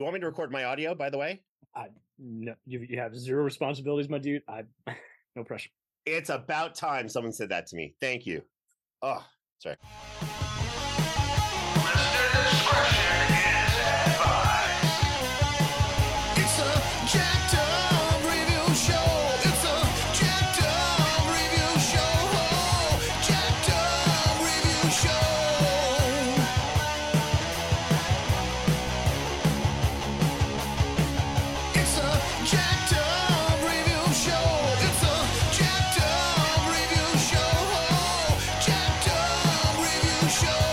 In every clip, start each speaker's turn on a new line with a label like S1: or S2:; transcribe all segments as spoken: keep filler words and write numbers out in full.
S1: You want me to record my audio, by the way?
S2: I no, you, you have zero responsibilities, my dude. I no pressure.
S1: It's about time someone said that to me. Thank you. Oh, sorry.
S3: Listener discretion is advised. It's a jacked up review show. It's a jacked up review show. Jacked up review show. It's a jacked up review show. It's a jacked up review show. Jacked up review show.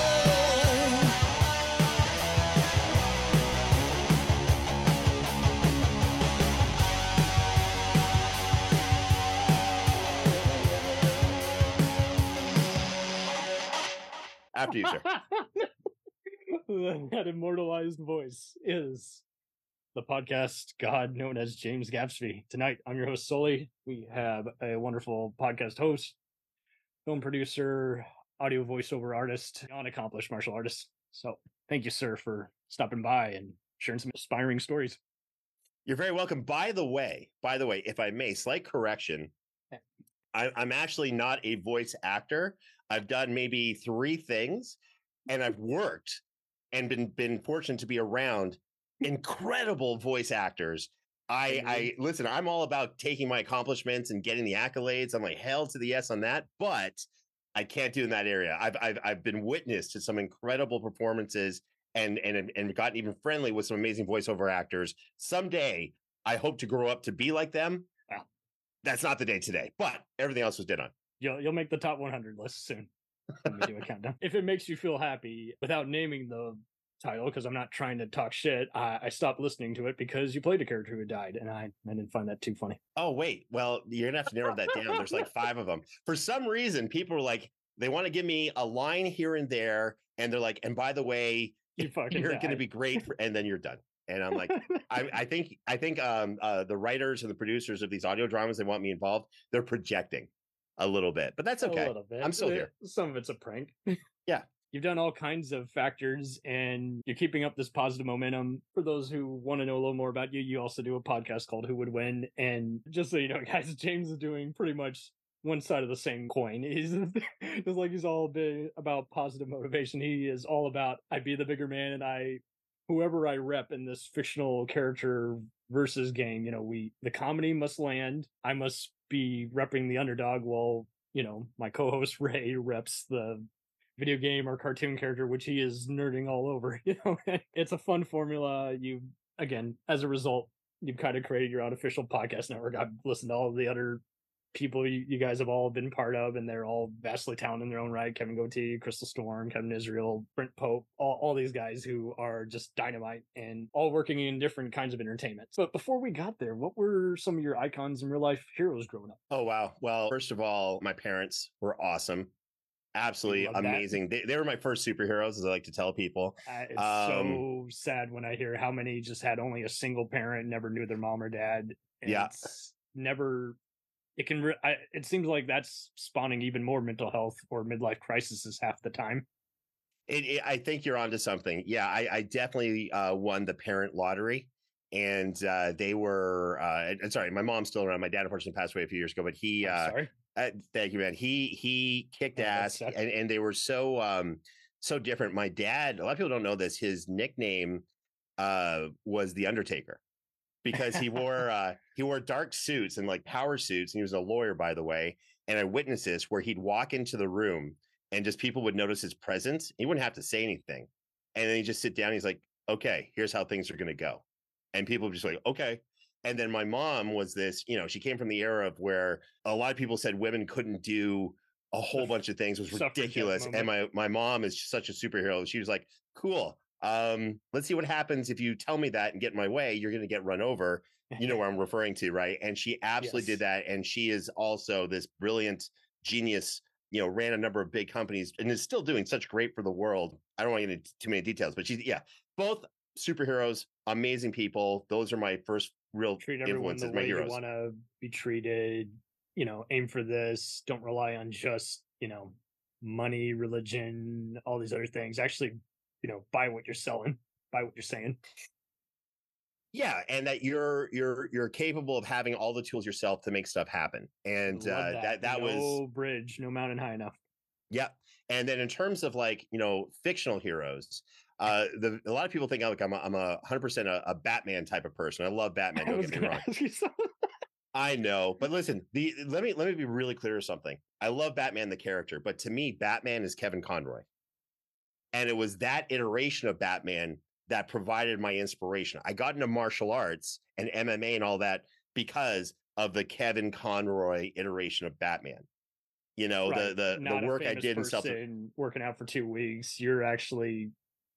S1: After you, sir.
S2: That immortalized voice is the podcast god known as James Gatsby. Tonight, I'm your host, Sully. We have a wonderful podcast host, film producer, audio voiceover artist, unaccomplished martial artist. So thank you, sir, for stopping by and sharing some inspiring stories.
S1: You're very welcome. By the way, by the way, if I may, slight correction.
S2: Yeah.
S1: I, I'm actually not a voice actor. I've done maybe three things, and I've worked and been been fortunate to be around incredible voice actors. I, I listen, I'm all about taking my accomplishments and getting the accolades. I'm like, hell to the yes on that, but I can't do in that area. I've I've I've been witness to some incredible performances and and and gotten even friendly with some amazing voiceover actors. Someday, I hope to grow up to be like them.
S2: Wow.
S1: That's not the day today, but everything else was dead on.
S2: You'll you'll make the top one hundred list soon. Let me do a countdown. If it makes you feel happy, without naming the title, because I'm not trying to talk shit, I, I stopped listening to it because you played a character who died, and I, I didn't find that too funny.
S1: Oh, wait. Well, you're gonna have to narrow that down. There's like five of them. For some reason, people are like, they want to give me a line here and there, and they're like, and by the way,
S2: You fucking
S1: you're
S2: died.
S1: gonna be great, for, and then you're done. And I'm like, I, I think I think um, uh, the writers and the producers of these audio dramas, they want me involved. They're projecting a little bit, but that's okay.
S2: A little bit.
S1: I'm still here.
S2: Some of it's a prank.
S1: Yeah.
S2: You've done all kinds of factors, and you're keeping up this positive momentum. For those who want to know a little more about you, you also do a podcast called Who Would Win. And just so you know, guys, James is doing pretty much one side of the same coin. He's just like he's all big about positive motivation. He is all about I be the bigger man, and I whoever I rep in this fictional character versus game. You know, we the comedy must land. I must be repping the underdog, while you know my co-host Ray reps the video game or cartoon character, which he is nerding all over. You know, it's a fun formula. You again, as a result, you've kind of created your own official podcast network. I've listened to all of the other people you, you guys have all been part of, and they're all vastly talented in their own right. Kevin Goatee, Crystal Storm, Kevin Israel, Brent Pope, all, all these guys who are just dynamite and all working in different kinds of entertainment. But before we got there, what were some of your icons and real life heroes growing up?
S1: Oh, wow. Well, first of all, my parents were awesome. Absolutely
S2: Love that.
S1: amazing. They, they were my first superheroes, as I like to tell people.
S2: Uh, it's
S1: Um,
S2: so sad when I hear how many just had only a single parent, never knew their mom or dad. And
S1: Yeah.
S2: it's never. It can. Re- I, it seems like that's spawning even more mental health or midlife crises half the time.
S1: It, it, I think you're onto something. Yeah, I, I definitely uh, won the parent lottery, and uh, they were. Uh, and sorry, my mom's still around. My dad unfortunately passed away a few years ago, but he.
S2: I'm
S1: Uh,
S2: sorry.
S1: uh, thank you, man. He he kicked
S2: Oh, that
S1: ass,
S2: sucks.
S1: and, and they were so um so different. My dad. A lot of people don't know this. His nickname uh was the Undertaker, because he wore uh he wore dark suits and like power suits, and he was a lawyer, by the way. And I witnessed this where he'd walk into the room and just people would notice his presence. He wouldn't have to say anything, and then he'd just sit down. He's like, okay, here's how things are going to go, and people would just like, okay. And then my mom was this, you know, she came from the era of where a lot of people said women couldn't do a whole bunch of things. It was
S2: Suffragette
S1: ridiculous. And my my mom is such a superhero. She was like, cool. Um, let's see what happens if you tell me that and get in my way. You're going to get run over. You know where I'm referring to, right? And she absolutely
S2: Yes.
S1: did that. And she is also this brilliant genius, you know, ran a number of big companies and is still doing such great for the world. I don't want to get into too many details, but she's, yeah, both superheroes, amazing people. Those are my first real
S2: Treat everyone
S1: influences,
S2: the
S1: my
S2: way you
S1: heroes.
S2: want to be treated. You know, aim for this. Don't rely on just you know money, religion, all these other things. Actually, you know, buy what you're selling, buy what you're saying.
S1: Yeah, and that you're you're you're capable of having all the tools yourself to make stuff happen. And
S2: Love
S1: uh,
S2: that.
S1: that that
S2: no
S1: was
S2: bridge, no mountain high enough.
S1: yeah. And then in terms of like, you know, fictional heroes, uh, the a lot of people think like I'm a, I'm a one hundred percent a, a Batman type of person. I love Batman.
S2: I
S1: Don't
S2: was
S1: get me
S2: gonna
S1: wrong.
S2: ask you something.
S1: I know, but listen, the let me let me be really clear of something. I love Batman the character, but to me, Batman is Kevin Conroy. And it was that iteration of Batman that provided my inspiration. I got into martial arts and M M A and all that because of the Kevin Conroy iteration of Batman. You know,
S2: Right.
S1: the the
S2: Not
S1: the
S2: a
S1: work I
S2: famous
S1: did in self.
S2: person working out for two weeks. You're actually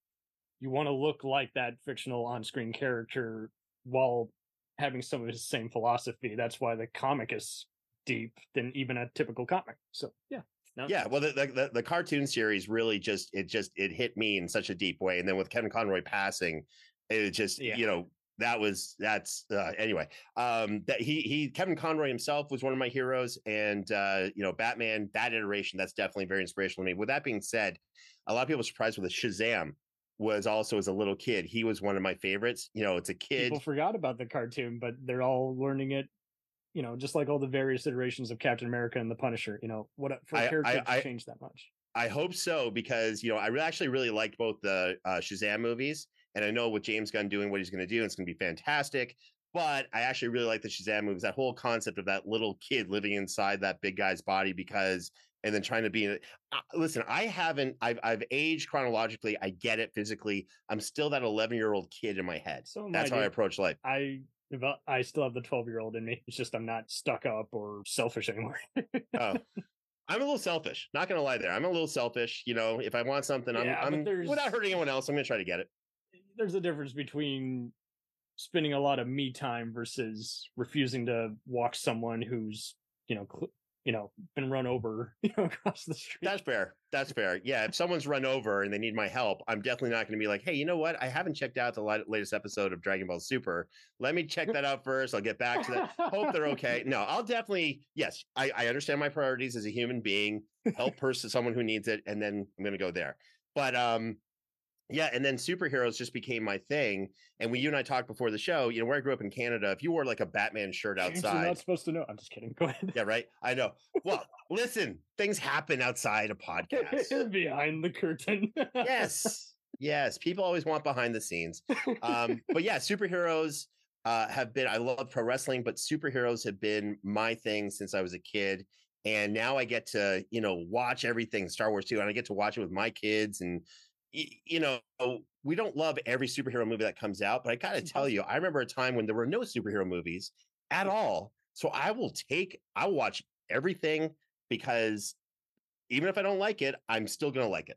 S2: you want to look like that fictional on-screen character while having some of his same philosophy. That's why the comic is deep than even a typical comic. So yeah. No,
S1: Yeah, well, the, the the cartoon series really just it just it hit me in such a deep way, and then with Kevin Conroy passing, it just
S2: Yeah.
S1: you know that was that's uh, anyway. Um, that he he Kevin Conroy himself was one of my heroes, and uh, you know Batman that iteration that's definitely very inspirational to me. With that being said, a lot of people were surprised with the Shazam was also as a little kid he was one of my favorites. You know, it's a kid.
S2: people forgot about the cartoon, but they're all learning it. You know, just like all the various iterations of Captain America and the Punisher. You know, what for a
S1: I-
S2: character
S1: I-
S2: to
S1: I-
S2: change that much.
S1: I hope so because you know I re- actually really liked both the uh, Shazam movies, and I know with James Gunn doing what he's going to do, it's going to be fantastic. But I actually really like the Shazam movies. That whole concept of that little kid living inside that big guy's body because, and then trying to be. Uh, listen, I haven't. I've I've aged chronologically. I get it physically. I'm still that eleven year old kid in my head.
S2: So am
S1: That's how I
S2: dude.
S1: approach life.
S2: I devel- I still have the twelve year old in me. It's just I'm not stuck up or selfish anymore.
S1: Oh. I'm a little selfish. Not gonna lie there. I'm a little selfish. You know, if I want something,
S2: Yeah, but
S1: I'm, I'm
S2: there's-
S1: without hurting anyone else. I'm gonna try to get it.
S2: There's a difference between spending a lot of me time versus refusing to walk someone who's you know cl- you know been run over you know across the street.
S1: That's fair. That's fair. Yeah, if someone's run over and they need my help, I'm definitely not going to be like, hey, you know what? I haven't checked out the li- latest episode of Dragon Ball Super. Let me check that out first. I'll get back to that. Hope they're okay. No, I'll definitely. Yes, I, I understand my priorities as a human being. Help person, someone who needs it, and then I'm going to go there. But um, yeah, and then superheroes just became my thing. And when you and I talked before the show, you know, where I grew up in Canada, if you wore like a Batman shirt
S2: James, you're
S1: outside,
S2: not supposed to know. I'm just kidding. Go ahead.
S1: yeah, right. I know. Well, listen, things happen outside a podcast.
S2: Behind the curtain.
S1: Yes, yes. People always want behind the scenes. Um, but yeah, superheroes uh, have been. I love pro wrestling, but superheroes have been my thing since I was a kid. And now I get to, you know, watch everything Star Wars too, and I get to watch it with my kids. And y- you know, we don't love every superhero movie that comes out, but I gotta tell you, I remember a time when there were no superhero movies at all. So I will take, I'll watch everything because even if I don't like it, I'm still gonna like it.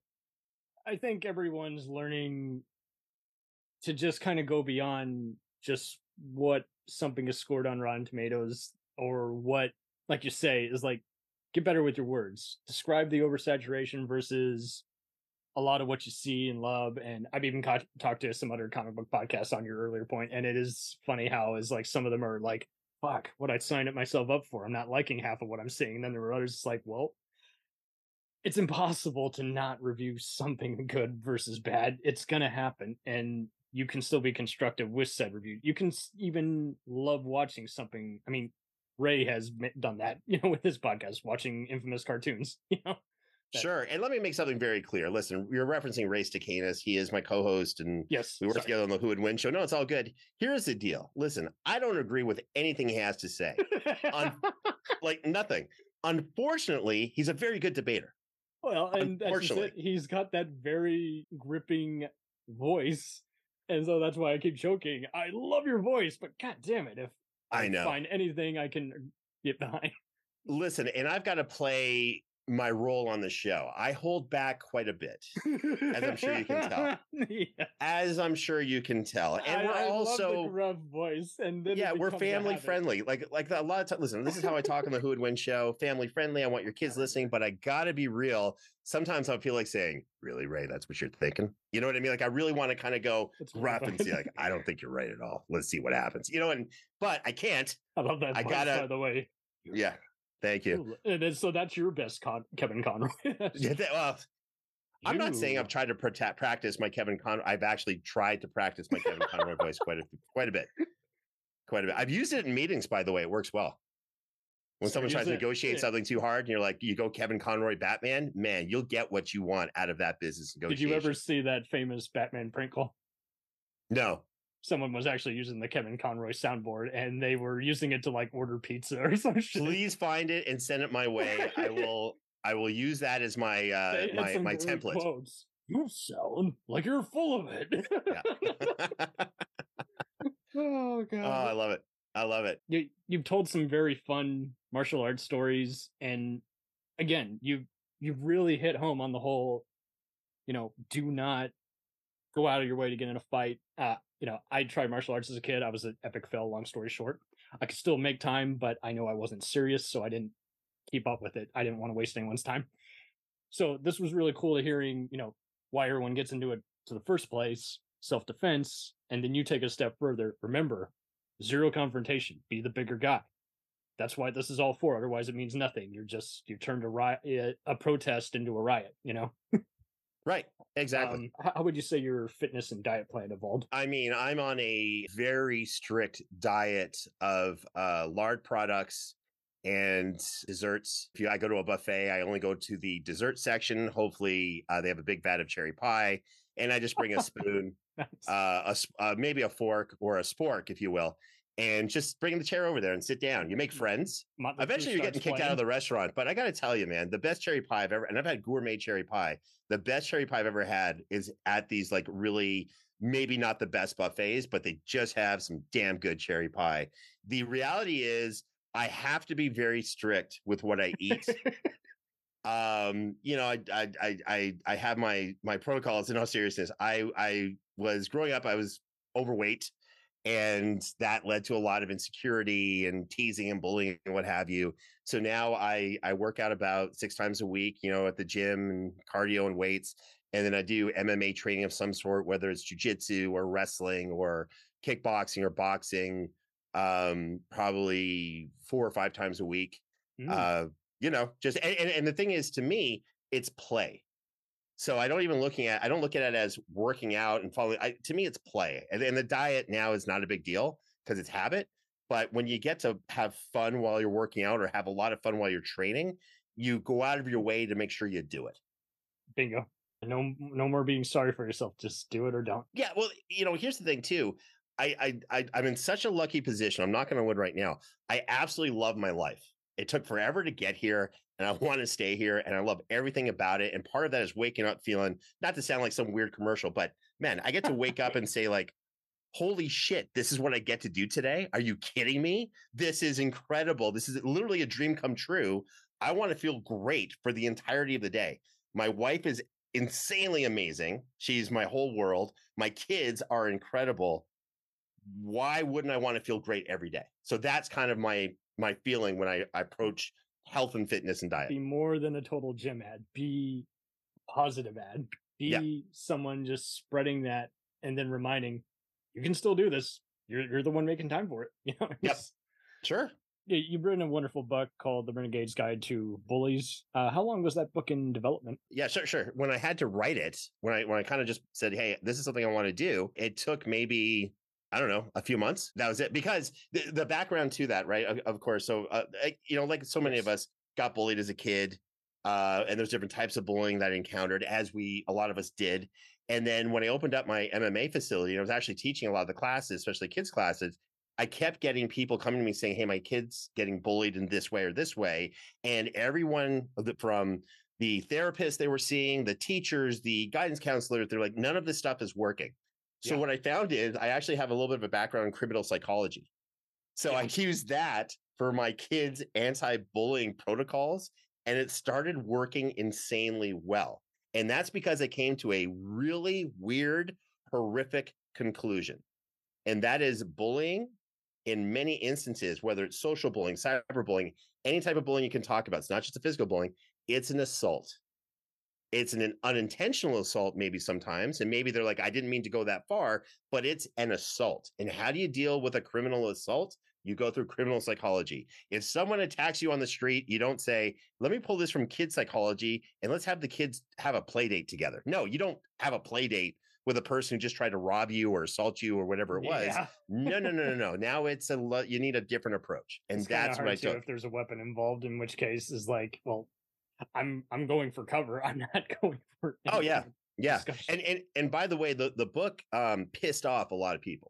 S2: I think everyone's learning to just kind of go beyond just what something is scored on Rotten Tomatoes or what, like you say, is like get better with your words. Describe the oversaturation versus a lot of what you see and love. And I've even ca- talked to some other comic book podcasts on your earlier point, and it is funny how is like some of them are like, fuck, what I signed up myself up for. I'm not liking half of what I'm seeing. And then there were others it's like, well, it's impossible to not review something good versus bad. It's gonna happen, and you can still be constructive with said review. You can s- even love watching something. I mean, Ray has ma- done that, you know, with his podcast, watching infamous cartoons. You know, that-
S1: Sure. And let me make something very clear. Listen, you're referencing Ray Stacanis. He is my co-host, and
S2: yes,
S1: we work
S2: sorry.
S1: together on the Who Would Win show. No, it's all good. Here's the deal. Listen, I don't agree with anything he has to say. Un- like nothing. Unfortunately, he's a very good debater.
S2: Well, and that's just
S1: Unfortunately.
S2: it. He's got that very gripping voice, and so that's why I keep joking. I love your voice, but god damn it, if
S1: I know.
S2: find anything I can get behind.
S1: Listen, and I've got to play my role on the show. I hold back quite a bit, as I'm sure you can tell.
S2: Yeah.
S1: As I'm sure you can tell. And
S2: I,
S1: we're
S2: I love
S1: also
S2: the gruff voice, and then it
S1: yeah, we're
S2: becomes a
S1: family
S2: habit.
S1: friendly. Like like a lot of times. Listen, this is how I talk on the Who Would Win show. Family friendly. I want your kids listening, but I gotta be real. Sometimes I feel like saying, "Really, Ray? That's what you're thinking?" You know what I mean? Like I really want to kind of go
S2: It's
S1: rough and see.
S2: horrifying.
S1: Like I don't think you're right at all. Let's see what happens. You know, and but I can't.
S2: I love that
S1: I
S2: voice,
S1: gotta-
S2: by the way.
S1: Yeah. Thank you.
S2: And then, so that's your best Con- Kevin Conroy.
S1: Yeah, that- well, I'm not saying
S2: You-
S1: I've tried to protect, practice my Kevin Conroy. I've actually tried to practice my Kevin Conroy voice quite a quite a bit, quite a bit. I've used it in meetings, by the way. It works well. When
S2: So
S1: someone
S2: use
S1: tries to
S2: it-
S1: negotiate
S2: yeah.
S1: something too hard, and you're like, you go Kevin Conroy Batman, man, you'll get what you want out of that business
S2: Did
S1: negotiation.
S2: you ever see that famous Batman prank call?
S1: No.
S2: Someone was actually using the Kevin Conroy soundboard, and they were using it to like order pizza or some shit.
S1: Please find it and send it my way. I will. I will use that as my uh,
S2: They had
S1: my
S2: some
S1: my
S2: great
S1: template.
S2: quotes. You sound like you're full of it.
S1: Yeah.
S2: Oh god.
S1: Oh, I love it. I love it.
S2: you you've told some very fun martial arts stories, and again, you you've really hit home on the whole, you know, do not go out of your way to get in a fight. Uh, you know, I tried martial arts as a kid. I was an epic fail, long story short. I could still make time, but I know I wasn't serious, so I didn't keep up with it. I didn't want to waste anyone's time. So this was really cool to hearing, you know, why everyone gets into it to the first place, self-defense, and then you take a step further. Remember, zero confrontation, be the bigger guy. That's why this is all for. Otherwise, it means nothing. You're just you turned a riot, a protest into a riot. You know.
S1: Right. Exactly.
S2: Um, how, how would you say your fitness and diet plan evolved?
S1: I mean, I'm on a very strict diet of uh, lard products and desserts. If you, I go to a buffet, I only go to the dessert section. Hopefully, uh, they have a big vat of cherry pie, and I just bring a spoon,
S2: Nice.
S1: uh, a, s- uh, maybe a fork or a spork, if you will, and just bring the chair over there and sit down. You make friends.
S2: Motley Crue
S1: Eventually, you're getting
S2: starts
S1: kicked out of
S2: playing.
S1: the restaurant. But I got to tell you, man, the best cherry pie I've ever, and I've had gourmet cherry pie. The best cherry pie I've ever had is at these like really, maybe not the best buffets, but they just have some damn good cherry pie. The reality is, I have to be very strict with what I eat. um, you know, I, I, I, I, I have my my protocols. In all seriousness, I, I was growing up, I was overweight. And that led to a lot of insecurity and teasing and bullying and what have you. So now I I work out about six times a week, you know, at the gym and cardio and weights. And then I do M M A training of some sort, whether it's jujitsu or wrestling or kickboxing or boxing, um, probably four or five times a week.
S2: Mm.
S1: Uh, you know, just and, and, and the thing is, to me, it's play. So I don't even looking at I don't look at it as working out and following. I, to me, it's play, and, and the diet now is not a big deal because it's habit. But when you get to have fun while you're working out or have a lot of fun while you're training, you go out of your way to make sure you do it.
S2: Bingo. No, no more being sorry for yourself. Just do it or don't.
S1: Yeah, well, you know, here's the thing too. I, I, I I'm in such a lucky position. I'm not going to win right now. I absolutely love my life. It took forever to get here, and I want to stay here, and I love everything about it. And part of that is waking up feeling, not to sound like some weird commercial, but man, I get to wake up and say like, holy shit, this is what I get to do today. Are you kidding me? This is incredible. This is literally a dream come true. I want to feel great for the entirety of the day. My wife is insanely amazing. She's my whole world. My kids are incredible. Why wouldn't I want to feel great every day? So that's kind of my my feeling when I, I approach health and fitness and diet.
S2: Be more than a total gym ad. Be a positive ad. Be
S1: Yeah.
S2: someone just spreading that and then reminding you can still do this. You're you're the one making time for it. You know.
S1: Yep.
S2: It's-
S1: Sure.
S2: Yeah, you've written a wonderful book called The Renegade's Guide to Bullies. Uh, how long was that book in development?
S1: Yeah, sure, sure. When I had to write it, when I when I kind of just said, "Hey, this is something I want to do," it took maybe I don't know a few months. That was it. Because the, the background to that, right? Of, of course. So, uh, I- you know, like so many of
S2: Yes.
S1: us got bullied as a kid, uh, and there's different types of bullying that I encountered, as we a lot of us did. And then when I opened up my M M A facility, and I was actually teaching a lot of the classes, especially kids classes. I kept getting people coming to me saying, "Hey, my kid's getting bullied in this way or this way," and everyone from the therapists they were seeing, the teachers, the guidance counselors, they're like, none of this stuff is working. So
S2: Yeah.
S1: what I found is I actually have a little bit of a background in criminal psychology. So
S2: Yeah.
S1: I used that for my kids' anti-bullying protocols, and it started working insanely well. And that's because I came to a really weird, horrific conclusion. And that is bullying in many instances, whether it's social bullying, cyberbullying, any type of bullying you can talk about. It's not just a physical bullying, it's an assault. It's an unintentional assault, maybe sometimes. And maybe they're like, I didn't mean to go that far, but it's an assault. And how do you deal with a criminal assault? You go through criminal psychology. If someone attacks you on the street, you don't say, let me pull this from kid psychology and let's have the kids have a play date together. No, you don't have a play date with a person who just tried to rob you or assault you or whatever it was.
S2: Yeah.
S1: No, no, no, no, no. Now it's a lo- you need a different approach, and
S2: It's kinda
S1: that's what
S2: hard
S1: I
S2: too
S1: took.
S2: if there's a weapon involved, in which case is like, well, I'm I'm going for cover. I'm not going for
S1: Oh
S2: any
S1: yeah,
S2: kind of
S1: yeah.
S2: discussion.
S1: And and and by the way, the the book um pissed off a lot of people.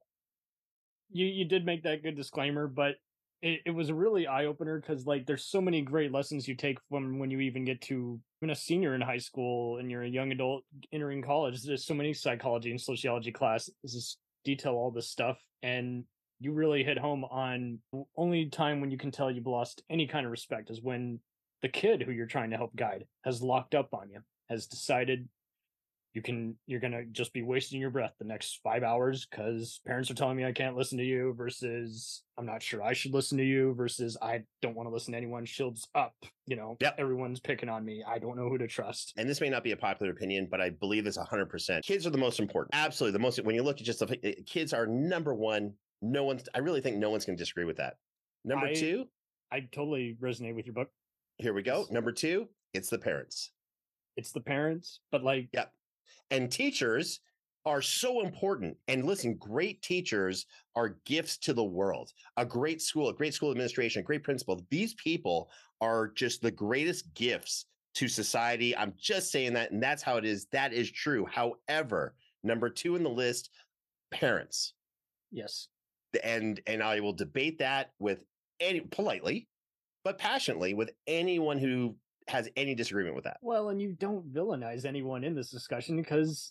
S2: you you did make that good disclaimer, but it, it was a really eye opener because like there's so many great lessons you take from when you even get to when a senior in high school and you're a young adult entering college. There's so many psychology and sociology classes just detail all this stuff, and you really hit home on the only time when you can tell you've lost any kind of respect is when the kid who you're trying to help guide has locked up on you, has decided you can you're gonna just be wasting your breath the next five hours because parents are telling me I can't listen to you versus I'm not sure I should listen to you versus I don't want to listen to anyone. Shields up, you know.
S1: Yep.
S2: Everyone's picking on me. I don't know who to trust.
S1: And this may not be a popular opinion, but I believe this one hundred percent. Kids are the most important. Absolutely. The most, when you look at just the kids are number one. No one's, I really think no one's going to disagree with that. Number
S2: I-
S1: two,
S2: I totally resonate with your book.
S1: here we go. Number two, it's the parents.
S2: It's the parents, but like
S1: Yep. And teachers are so important. And listen, great teachers are gifts to the world. A great school, a great school administration, a great principal. These people are just the greatest gifts to society. I'm just saying that, and that's how it is. That is true. However, number two in the list, parents.
S2: yes.
S1: And and I will debate that with any politely, but passionately with anyone who has any disagreement with that.
S2: Well, and you don't villainize anyone in this discussion because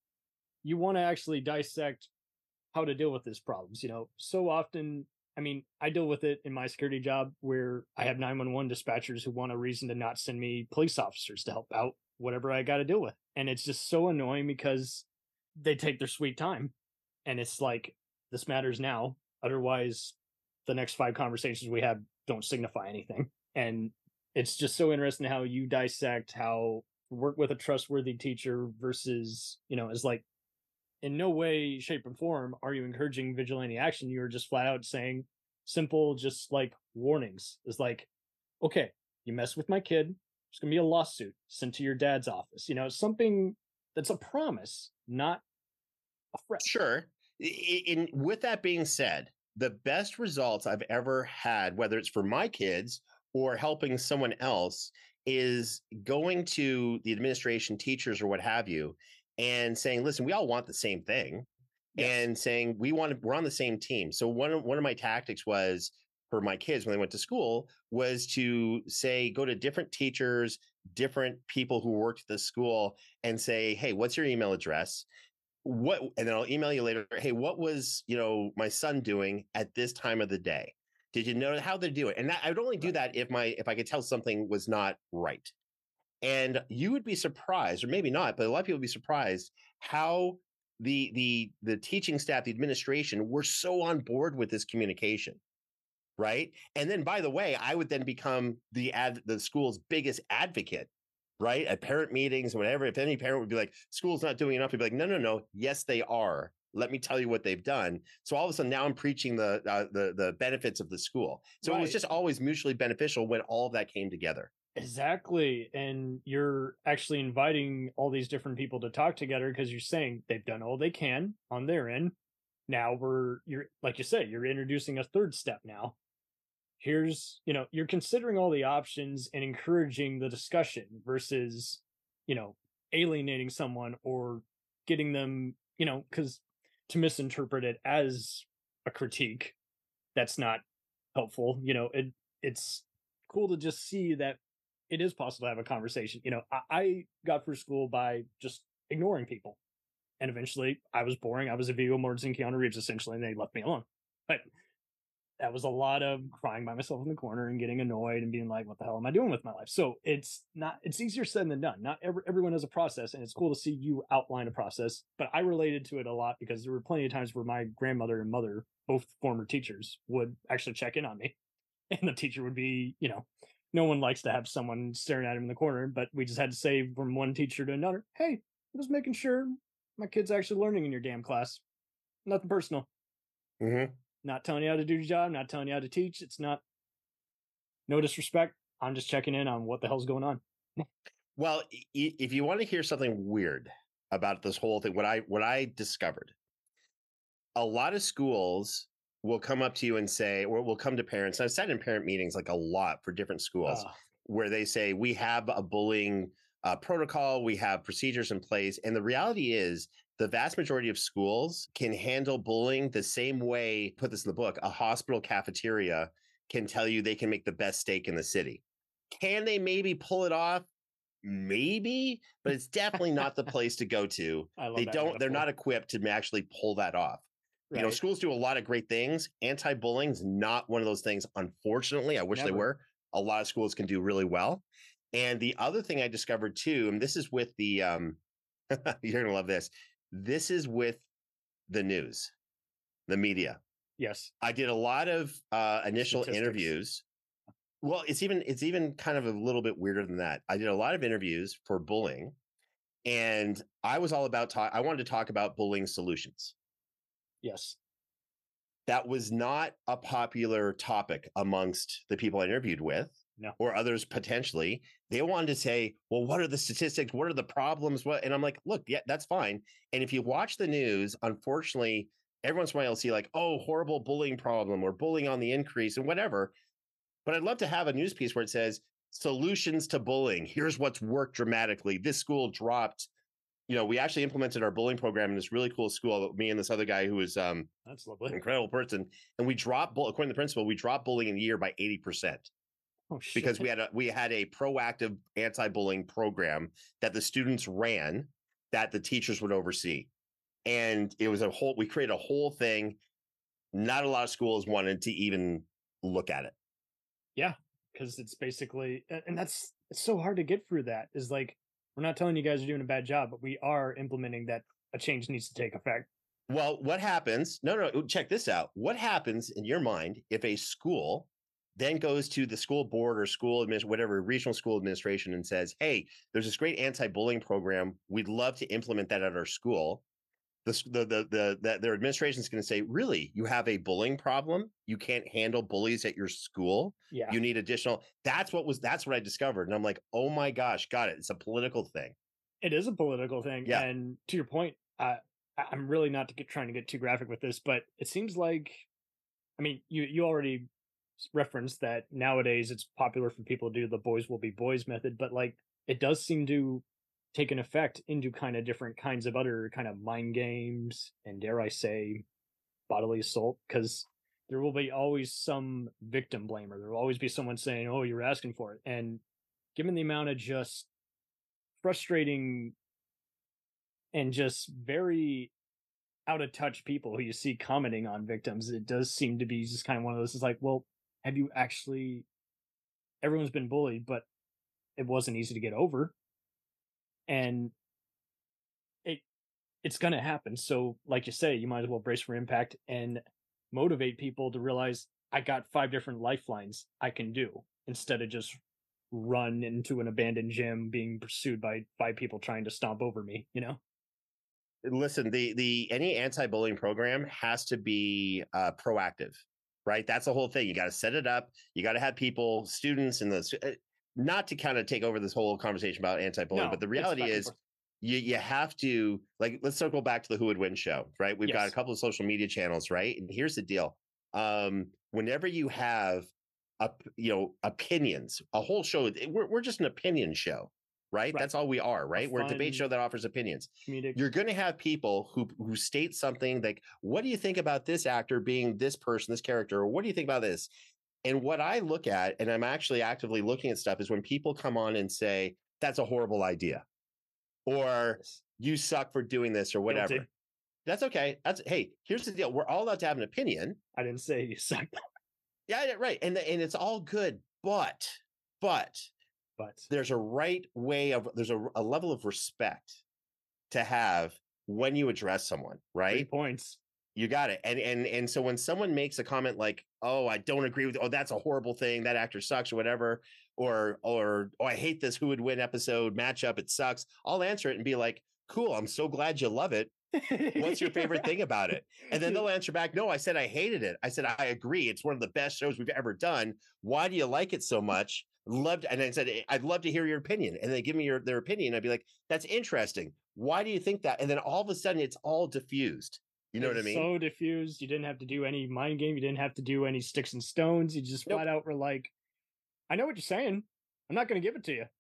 S2: you want to actually dissect how to deal with these problems. You know, so often, I mean, I deal with it in my security job where I have nine one one dispatchers who want a reason to not send me police officers to help out whatever I got to deal with. And it's just so annoying because they take their sweet time. And it's like, this matters now. Otherwise, the next five conversations we have don't signify anything. And it's just so interesting how you dissect how work with a trustworthy teacher versus, you know, is like in no way, shape, or form are you encouraging vigilante action. You're just flat out saying simple, just like warnings. Is like, okay, you mess with my kid, there's gonna be a lawsuit sent to your dad's office. You know, something that's a promise, not a threat.
S1: Sure. I- In with that being said, the best results I've ever had, whether it's for my kids or helping someone else, is going to the administration, teachers, or what have you, and saying, listen, we all want the same thing.
S2: Yes.
S1: And saying we want to, we're on the same team. So one of one of my tactics was for my kids when they went to school was to say, go to different teachers, different people who worked at the school and say, hey, what's your email address? What, and then I'll email you later. Hey, what was, you know, my son doing at this time of the day? Did you know how they do it? And that, I would only do
S2: Right.
S1: that if my, if I could tell something was not right. And you would be surprised, or maybe not, but a lot of people would be surprised how the, the, the teaching staff, the administration were so on board with this communication. Right. And then, by the way, I would then become the ad, the school's biggest advocate, right? At parent meetings, whatever. If any parent would be like, school's not doing enough, he'd be like, no, no, no. Yes, they are. Let me tell you what they've done. So all of a sudden now I'm preaching the, uh, the, the benefits of the school. So it was
S2: Right.
S1: just always mutually beneficial when all of that came together.
S2: Exactly. And you're actually inviting all these different people to talk together because you're saying they've done all they can on their end. Now we're, you're, like you said, you're introducing a third step now. Here's, you know, you're considering all the options and encouraging the discussion versus, you know, alienating someone or getting them, you know, because to misinterpret it as a critique, that's not helpful. You know, it it's cool to just see that it is possible to have a conversation. You know, I, I got through school by just ignoring people. And eventually I was boring. I was a Viggo Mortensen, Keanu Reeves, essentially, and they left me alone. But that was a lot of crying by myself in the corner and getting annoyed and being like, what the hell am I doing with my life? So it's not, it's easier said than done. Not every, everyone has a process, and it's cool to see you outline a process, but I related to it a lot because there were plenty of times where my grandmother and mother, both former teachers, would actually check in on me. And the teacher would be, you know, no one likes to have someone staring at him in the corner, but we just had to say from one teacher to another, hey, I was making sure my kid's actually learning in your damn class. Nothing personal.
S1: Mm-hmm.
S2: Not telling you how to do your job, not telling you how to teach. It's not, no disrespect. I'm just checking in on what the hell's going on.
S1: Well, i- if you want to hear something weird about this whole thing, what I what I discovered, a lot of schools will come up to you and say, or will come to parents. I've sat in parent meetings like a lot for different schools
S2: Uh,
S1: where they say, we have a bullying uh, protocol, we have procedures in place. And the reality is, the vast majority of schools can handle bullying the same way, put this in the book, a hospital cafeteria can tell you they can make the best steak in the city. Can they maybe pull it off? Maybe, but it's definitely not the place to go to.
S2: I love
S1: They
S2: that
S1: don't, they're
S2: metaphor.
S1: not equipped to actually pull that off. You know,
S2: Right.
S1: schools do a lot of great things. Anti-bullying is not one of those things. Unfortunately, I wish they
S2: Never.
S1: were. A lot of schools can do really well. And the other thing I discovered too, and this is with the, um, you're gonna love this. This is with the news, the media.
S2: Yes.
S1: I did a lot of uh, initial
S2: Statistics.
S1: interviews. Well, it's even it's even kind of a little bit weirder than that. I did a lot of interviews for bullying, and I was all about talk. I wanted to talk about bullying solutions.
S2: Yes.
S1: That was not a popular topic amongst the people I interviewed with,
S2: No.
S1: or others potentially. They wanted to say, well, what are the statistics? What are the problems? What? And I'm like, look, yeah, that's fine. And if you watch the news, unfortunately, every once in a while you'll see like, oh, horrible bullying problem or bullying on the increase and whatever. But I'd love to have a news piece where it says solutions to bullying. Here's what's worked dramatically. This school dropped, you know, we actually implemented our bullying program in this really cool school. Me and this other guy who was um,
S2: That's lovely.
S1: an incredible person. And we dropped, bull- according to the principal, we dropped bullying in a year by eighty percent
S2: Oh shit.
S1: because we had a, we had a proactive anti-bullying program that the students ran that the teachers would oversee. And it was a whole, we created a whole thing. Not a lot of schools wanted to even look at it.
S2: Yeah, because it's basically, a- and that's it's so hard to get through. That is like, we're not telling you guys are doing a bad job, but we are implementing that a change needs to take effect.
S1: Well, what happens? No, no, check this out. What happens in your mind if a school then goes to the school board or school admin, whatever regional school administration, and says, "Hey, there's this great anti-bullying program. We'd love to implement that at our school." The the the, the, the their administration is going to say, "Really, you have a bullying problem? You can't handle bullies at your school?
S2: Yeah,
S1: You need additional." That's what was. That's what I discovered, and I'm like, "Oh my gosh, got it. It's a political thing."
S2: it is a political thing.
S1: Yeah.
S2: And to your point, uh, I- I'm really not to get, trying to get too graphic with this, but it seems like, I mean, you you already referenced that nowadays it's popular for people to do the boys will be boys method, but like it does seem to take an effect into kind of different kinds of other kind of mind games and, dare I say, bodily assault, because there will be always some victim blamer. There will always be someone saying, "Oh, you're asking for it." And given the amount of just frustrating and just very out of touch people who you see commenting on victims, it does seem to be just kind of one of those. It's like, well, have you actually? Everyone's been bullied, but it wasn't easy to get over, and it it's going to happen. So, like you say, you might as well brace for impact and motivate people to realize I got five different lifelines I can do instead of just run into an abandoned gym being pursued by five people trying to stomp over me, you know?
S1: Listen, the the any anti-bullying program has to be uh, proactive, right? That's the whole thing. You got to set it up. You got to have people, students, and the uh, not to kind of take over this whole conversation about anti-bullying,
S2: No,
S1: but the
S2: it's
S1: reality
S2: back and
S1: is
S2: forth.
S1: you you have to, like, let's circle back to the Who Would Win show, right? We've got a
S2: Yes.
S1: couple of social media channels, right? And here's the deal: um, whenever you have up, you know, opinions, a whole show, we're we're just an opinion show, right?
S2: Right.
S1: That's all we are, right? We're a debate
S2: fun-
S1: show that offers opinions.
S2: Comedic.
S1: You're going to have people who who state something like, "What do you think about this actor being this person, this character? Or what do you think about this?" And what I look at, and I'm actually actively looking at stuff, is when people come on and say, "That's a horrible idea," or "You suck for doing this," or whatever.
S2: Guilty.
S1: That's okay. That's hey. Here's the deal: we're all allowed to have an opinion.
S2: I didn't say you suck,
S1: Yeah, yeah, right. And the, and it's all good, but but
S2: but
S1: there's a right way of there's a, a level of respect to have when you address someone,
S2: three
S1: right?
S2: points.
S1: You got it. And and and so when someone makes a comment like, "Oh, I don't agree with, oh, that's a horrible thing, that actor sucks," or whatever, or or oh, I hate this Who Would Win episode matchup, it sucks. I'll answer it and be like, "Cool, I'm so glad you love it. What's your favorite thing about it? And then they'll answer back, no, I said I hated it. I said, I agree. It's one of the best shows we've ever done. Why do you like it so much? Loved, and I said, I'd love to hear your opinion. And they give me your, their opinion. I'd be like, that's interesting. Why do you think that? And then all of a sudden it's all diffused. You know
S2: It's
S1: what I mean?
S2: So diffused. You didn't have to do any mind game. You didn't have to do any sticks and stones. You just
S1: Nope.
S2: flat out were like, I know what you're saying. I'm not going to give it to you.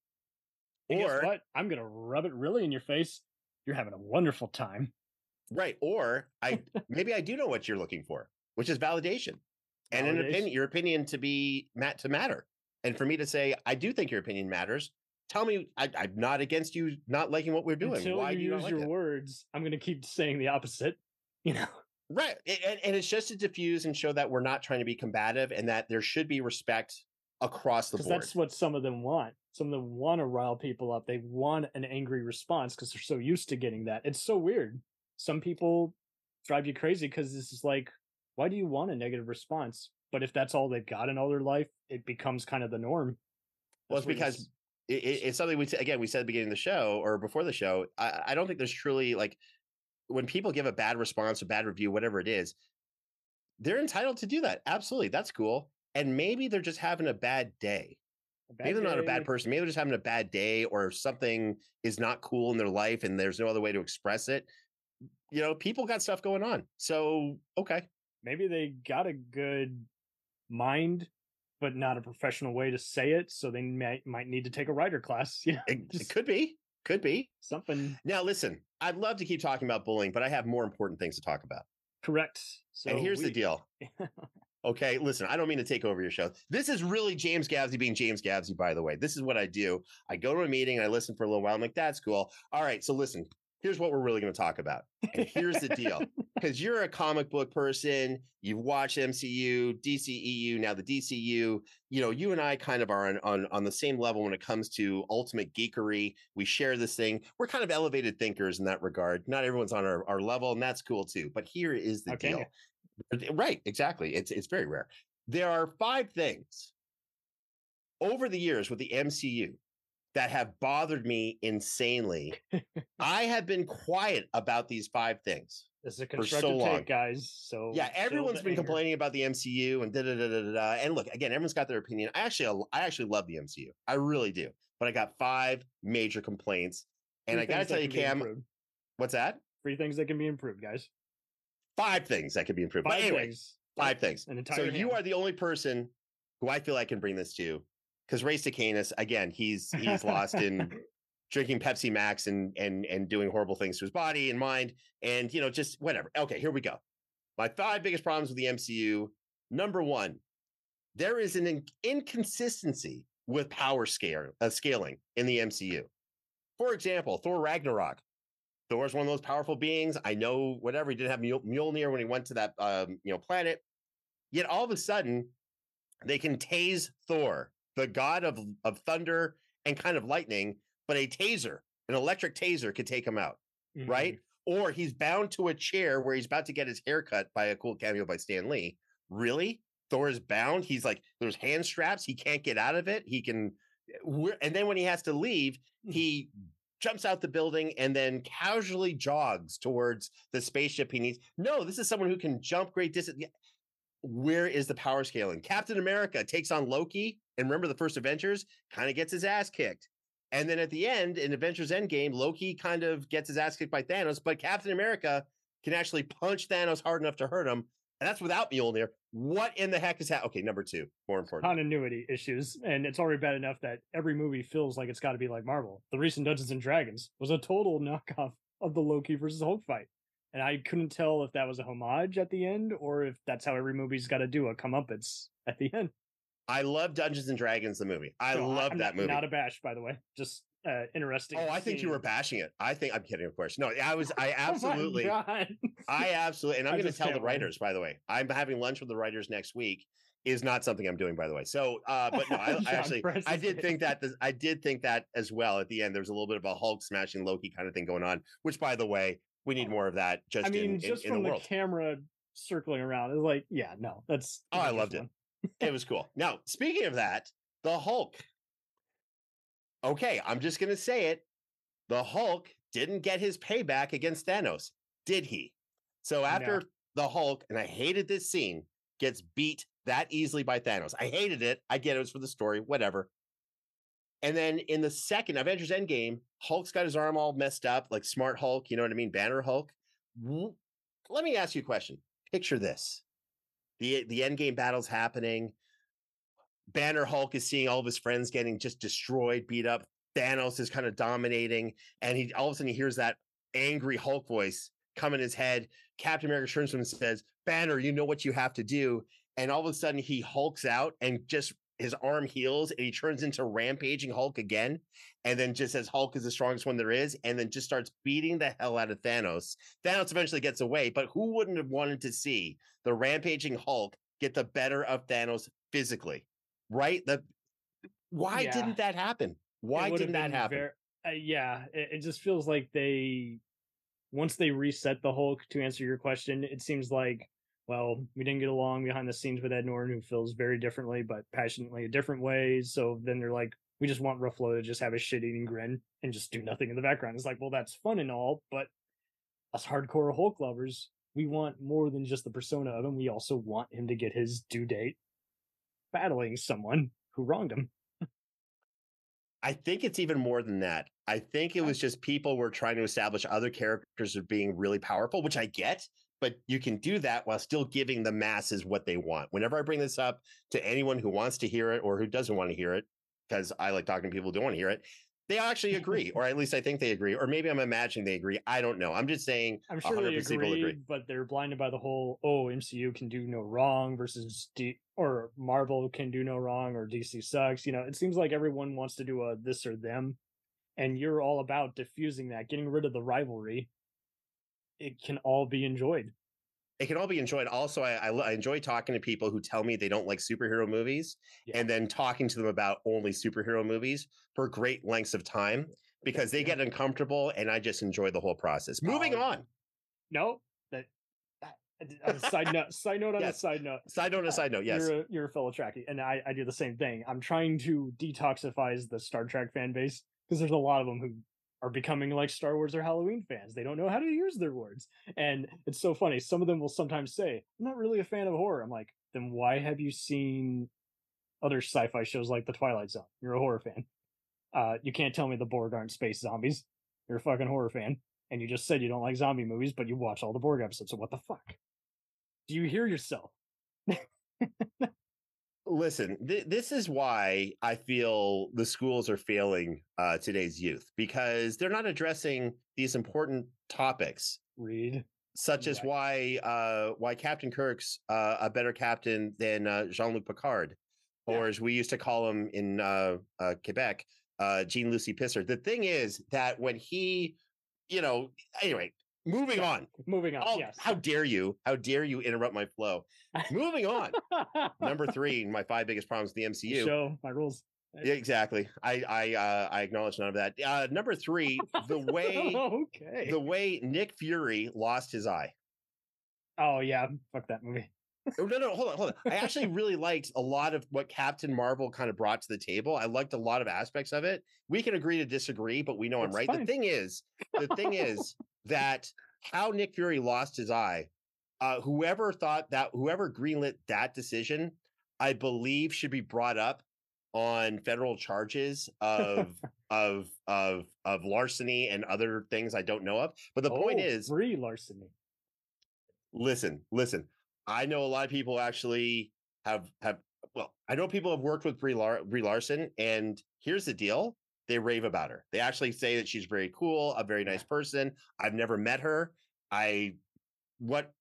S2: And
S1: Or-
S2: guess what? I'm going to rub it really in your face. You're having a wonderful time.
S1: Right. Or I maybe I do know what you're looking for, which is validation and an
S2: Validation.
S1: opinion, your opinion to be mat to matter. And for me to say, I do think your opinion matters. Tell me, I, I'm not against you not liking what we're doing.
S2: Until
S1: Why
S2: you
S1: do you not
S2: use
S1: like
S2: your
S1: it?
S2: words, I'm going to keep saying the opposite. You know,
S1: Right. A- And, and it's just to diffuse and show that we're not trying to be combative and that there should be respect across the
S2: because
S1: board.
S2: that's what some of them want. Some of them want to rile people up. They want an angry response because they're so used to getting that. It's so weird. Some people drive you crazy because this is like, why do you want a negative response? But if that's all they've got in all their life, it becomes kind of the norm.
S1: Well, it's
S2: That's where
S1: because
S2: this-
S1: it, it- it's something we t- again we said at the beginning of the show or before the show. I, I don't think there's truly like when people give a bad response, a bad review, whatever it is, they're entitled to do that. Absolutely, that's cool. And maybe they're just having a bad day.
S2: a bad
S1: Maybe they're not a
S2: day-
S1: bad person. Maybe they're just having a bad day, or something is not cool in their life, and there's no other way to express it. You know, people got stuff going on. So okay,
S2: Maybe they got a good mind, but not a professional way to say it. So they might might need to take a writer class. You know,
S1: it, it
S2: Just-
S1: could be, could be.
S2: something
S1: Now, listen, I'd love to keep talking about bullying, but I have more important things to talk about.
S2: correct. So
S1: and here's the
S2: we-
S1: deal. Okay, listen, I don't mean to take over your show. This is really James Gavsey being James Gavsey, by the way. This is what I do. I go to a meeting and I listen for a little while. I'm like, that's cool. All right, so listen, here's what we're really going to talk about. And here's the deal. Because you're a comic book person, you've watched M C U, D C E U, now the D C U. You know, you and I kind of are on, on, on the same level when it comes to ultimate geekery. We share this thing. We're kind of elevated thinkers in that regard. Not everyone's on our, our level, and that's cool too. But here is the
S2: Okay.
S1: deal. Right, exactly. It's it's very rare. There are five things over the years with the M C U that have bothered me insanely. I have been quiet about these five things.
S2: This is a
S1: so
S2: constructive
S1: long.
S2: take, guys. So
S1: Yeah,
S2: chill
S1: everyone's
S2: the
S1: been
S2: anger.
S1: complaining about the M C U and da da da da da. da. And look, again, everyone's got their opinion. I actually I actually love the M C U. I really do. But I got five major complaints, and
S2: Three
S1: I got to
S2: things that
S1: tell you,
S2: can be
S1: Cam,
S2: improved.
S1: what's that?
S2: Three things that can be improved, guys.
S1: Five things that could be improved.
S2: Five
S1: but anyway,
S2: things.
S1: five things.
S2: An entire
S1: So you
S2: hand.
S1: are the only person who I feel I can bring this to, because Ray Stacanis, again, he's he's lost in drinking Pepsi Max and and and doing horrible things to his body and mind, and you know, just whatever. Okay, here we go. My five biggest problems with the M C U. Number one, there is an in- inconsistency with power scale uh, scaling in the M C U. For example, Thor Ragnarok. Thor's one of those powerful beings. I know whatever, he didn't have Mjol- Mjolnir when he went to that um, you know planet. Yet all of a sudden, they can tase Thor, the god of, of thunder and kind of lightning, but a taser, an electric taser, could take him out,
S2: Mhm.
S1: right? Or he's bound to a chair where he's about to get his hair cut by a cool cameo by Stan Lee. Really? Thor is bound. He's like, there's hand straps. He can't get out of it. He can, we're, and then when he has to leave, he jumps out the building and then casually jogs towards the spaceship he needs. No, this is someone who can jump great distance. Where is the power scaling? Captain America takes on Loki, and remember the first Avengers, kind of gets his ass kicked. And then at the end, in Avengers Endgame, Loki kind of gets his ass kicked by Thanos, but Captain America can actually punch Thanos hard enough to hurt him. And that's without Mjolnir. What in the heck is that? Okay, number two, more important.
S2: Continuity issues, and it's already bad enough that every movie feels like it's got to be like Marvel. The recent Dungeons and Dragons was a total knockoff of the Loki versus Hulk fight, and I couldn't tell if that was a homage at the end or if that's how every movie's got to do a comeuppance at the end.
S1: I love Dungeons and Dragons, the movie. I
S2: So
S1: love
S2: I'm
S1: that
S2: not,
S1: movie.
S2: Not abashed, by the way. Just uh, interesting.
S1: Oh, I think you
S2: seeing-
S1: were bashing it. I think I'm kidding, of course. No, I was. I
S2: Oh my
S1: absolutely.
S2: God.
S1: I absolutely, and I'm
S2: I
S1: going to
S2: just
S1: tell the
S2: can't wait.
S1: writers, by the way, I'm having lunch with the writers next week. Is not something I'm doing, by the way. So, uh, but no, I, I
S2: John
S1: actually,
S2: Press
S1: I
S2: is
S1: did
S2: it.
S1: think that. This, I did think that as well. At the end, there was a little bit of a Hulk smashing Loki kind of thing going on. Which, by the way, we need more of that. Just
S2: I mean,
S1: in,
S2: just
S1: in, in
S2: from
S1: the
S2: the
S1: world.
S2: camera circling around, it's like, yeah, no, that's.
S1: Oh, I
S2: that's
S1: loved it.
S2: one.
S1: It was cool. Now, speaking of that, the Hulk. Okay, I'm just going to say it. The Hulk didn't get his payback against Thanos. Did he? So after
S2: No.
S1: the Hulk, and I hated this scene, gets beat that easily by Thanos. I hated it. I get it was for the story, whatever. And then in the second Avengers Endgame, Hulk's got his arm all messed up, like Smart Hulk, you know what I mean? Banner Hulk. Let me ask you a question. Picture this. The, the Endgame battle's happening. Banner Hulk is seeing all of his friends getting just destroyed, beat up. Thanos is kind of dominating. And he all of a sudden he hears that angry Hulk voice come in his head. Captain America turns to him and says, Banner, you know what you have to do. And all of a sudden he hulks out and just his arm heals and he turns into rampaging Hulk again. And then just says Hulk is the strongest one there is. And then just starts beating the hell out of Thanos. Thanos eventually gets away, but who wouldn't have wanted to see the rampaging Hulk get the better of Thanos physically? Right? The why
S2: Yeah.
S1: didn't that happen? Why
S2: It would have
S1: didn't that
S2: been
S1: happen?
S2: ver- uh, yeah, it, it just feels like they, once they reset the Hulk, to answer your question, it seems like, well, we didn't get along behind the scenes with Ed Norton, who feels very differently, but passionately in different ways. So then they're like, we just want Ruffalo to just have a shit-eating grin and just do nothing in the background. It's like, well, that's fun and all, but us hardcore Hulk lovers, we want more than just the persona of him. We also want him to get his due date battling someone who wronged him.
S1: I think it's even more than that. I think it was just people were trying to establish other characters as being really powerful, which I get, but you can do that while still giving the masses what they want. Whenever I bring this up to anyone who wants to hear it or who doesn't want to hear it, because I like talking to people who don't want to hear it, they actually agree, or at least I think they agree, or maybe I'm imagining they agree. I don't know. I'm just saying
S2: I'm sure
S1: one hundred
S2: they
S1: percent
S2: agree,
S1: people agree.
S2: but they're blinded by the whole, oh, M C U can do no wrong versus D or Marvel can do no wrong or D C sucks. You know, it seems like everyone wants to do a this or them, and you're all about diffusing that, getting rid of the rivalry. It can all be enjoyed.
S1: It can all be enjoyed. Also, I, I, I enjoy talking to people who tell me they don't like superhero movies,
S2: Yeah.
S1: and then talking to them about only superhero movies for great lengths of time because they
S2: Yeah.
S1: get uncomfortable, and I just enjoy the whole process. Moving
S2: Oh,
S1: on.
S2: No, that, that on a side note, side note on
S1: Yes.
S2: a side note.
S1: Side note, a side note. Yes.
S2: You're a, you're a fellow Trekkie, and I, I do the same thing. I'm trying to detoxify the Star Trek fan base because there's a lot of them who are becoming like Star Wars or Halloween fans. They don't know how to use their words. And it's so funny. Some of them will sometimes say, I'm not really a fan of horror. I'm like, then why have you seen other sci-fi shows like The Twilight Zone? You're a horror fan. Uh, you can't tell me the Borg aren't space zombies. You're a fucking horror fan. And you just said you don't like zombie movies, but you watch all the Borg episodes. So what the fuck? Do you hear yourself?
S1: Listen, th- this is why I feel the schools are failing uh, today's youth because they're not addressing these important topics,
S2: Read.
S1: such as
S2: Right.
S1: why uh, why Captain Kirk's uh, a better captain than uh, Jean-Luc Picard, or
S2: Yeah.
S1: as we used to call him in uh, uh, Quebec, uh, Jean-Lucy Pisser. The thing is that when he, you know, anyway, moving
S2: Yeah.
S1: on.
S2: Moving on.
S1: Oh,
S2: yes.
S1: how dare you? How dare you interrupt my flow? Moving on. Number three, my five biggest problems with the M C U.
S2: Show my rules.
S1: Yeah, exactly. I I uh, I acknowledge none of that. Uh, number three, the way
S2: okay.
S1: the way Nick Fury lost his eye.
S2: Oh yeah, fuck that movie.
S1: Oh, no, no, hold on, hold on. I actually really liked a lot of what Captain Marvel kind of brought to the table. I liked a lot of aspects of it. We can agree to disagree, but we know I'm
S2: It's
S1: right.
S2: fine.
S1: The thing is, the thing is that how Nick Fury lost his eye. Uh, whoever thought that, whoever greenlit that decision, I believe should be brought up on federal charges of of of of larceny and other things I don't know of. But the point
S2: Oh,
S1: is,
S2: free larceny.
S1: listen, listen. I know a lot of people actually have have. Well, I know people have worked with Brie, Lar- Brie Larson, and here's the deal: they rave about her. They actually say that she's very cool, a very nice person. I've never met her. I what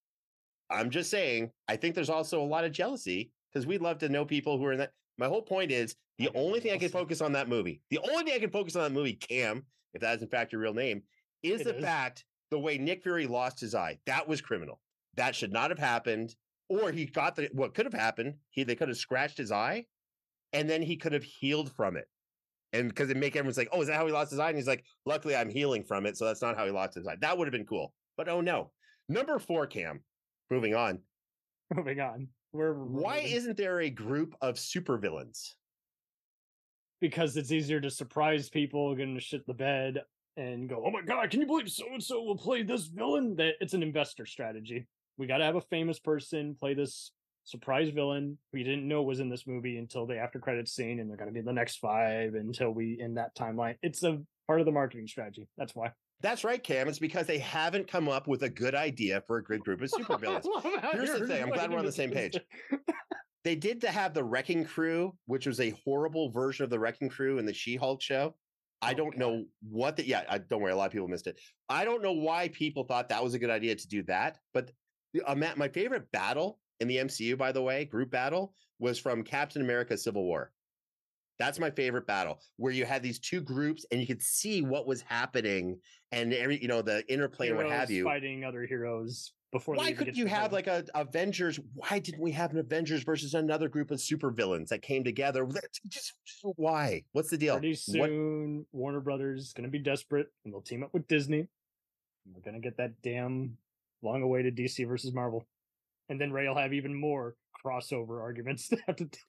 S1: I'm just saying. I think there's also a lot of jealousy because we'd love to know people who are in that. My whole point is the
S2: I know
S1: only thing I can
S2: jealousy.
S1: focus on that movie. The only thing I can focus on that movie, Cam, if that is in fact your real name, is
S2: It
S1: the
S2: is.
S1: fact the way Nick Fury lost his eye. That was criminal. That should not have happened. Or he got the what could have happened. He they could have scratched his eye, and then he could have healed from it. And because it make everyone's like, oh, is that how he lost his eye? And he's like, luckily I'm healing from it, so that's not how he lost his eye. That would have been cool. But oh no. Number four, Cam. Moving on.
S2: Moving on. We're we're
S1: Why
S2: moving.
S1: isn't there a group of supervillains?
S2: Because it's easier to surprise people, get them to shit the bed. and go, oh my god, can you believe so and so will play this villain? That it's an investor strategy. We got to have a famous person play this surprise villain we didn't know was in this movie until the after credits scene, and they're going to be the next five until we in that timeline. It's a part of the marketing strategy. That's why.
S1: That's right, Cam. It's because they haven't come up with a good idea for a good group of supervillains. Here's the thing. I'm glad we're on the same page. They did to have the Wrecking Crew, which was a horrible version of the Wrecking Crew in the She-Hulk show. I don't
S2: God.
S1: know what the, yeah, I, don't worry. A lot of people missed it. I don't know why people thought that was a good idea to do that. But uh, Matt, my favorite battle in the M C U, by the way, group battle, was from Captain America Civil War. That's my favorite battle, where you had these two groups and you could see what was happening and every, you know, the interplay and what have you.
S2: Fighting other heroes before.
S1: Why couldn't you have like a Avengers? Why didn't we have an Avengers versus another group of supervillains that came together? Just, just why? What's the deal?
S2: Pretty soon, what? Warner Brothers is going to be desperate and they'll team up with Disney. And we're going to get that damn long-awaited D C versus Marvel. And then Ray will have even more crossover arguments to have to do.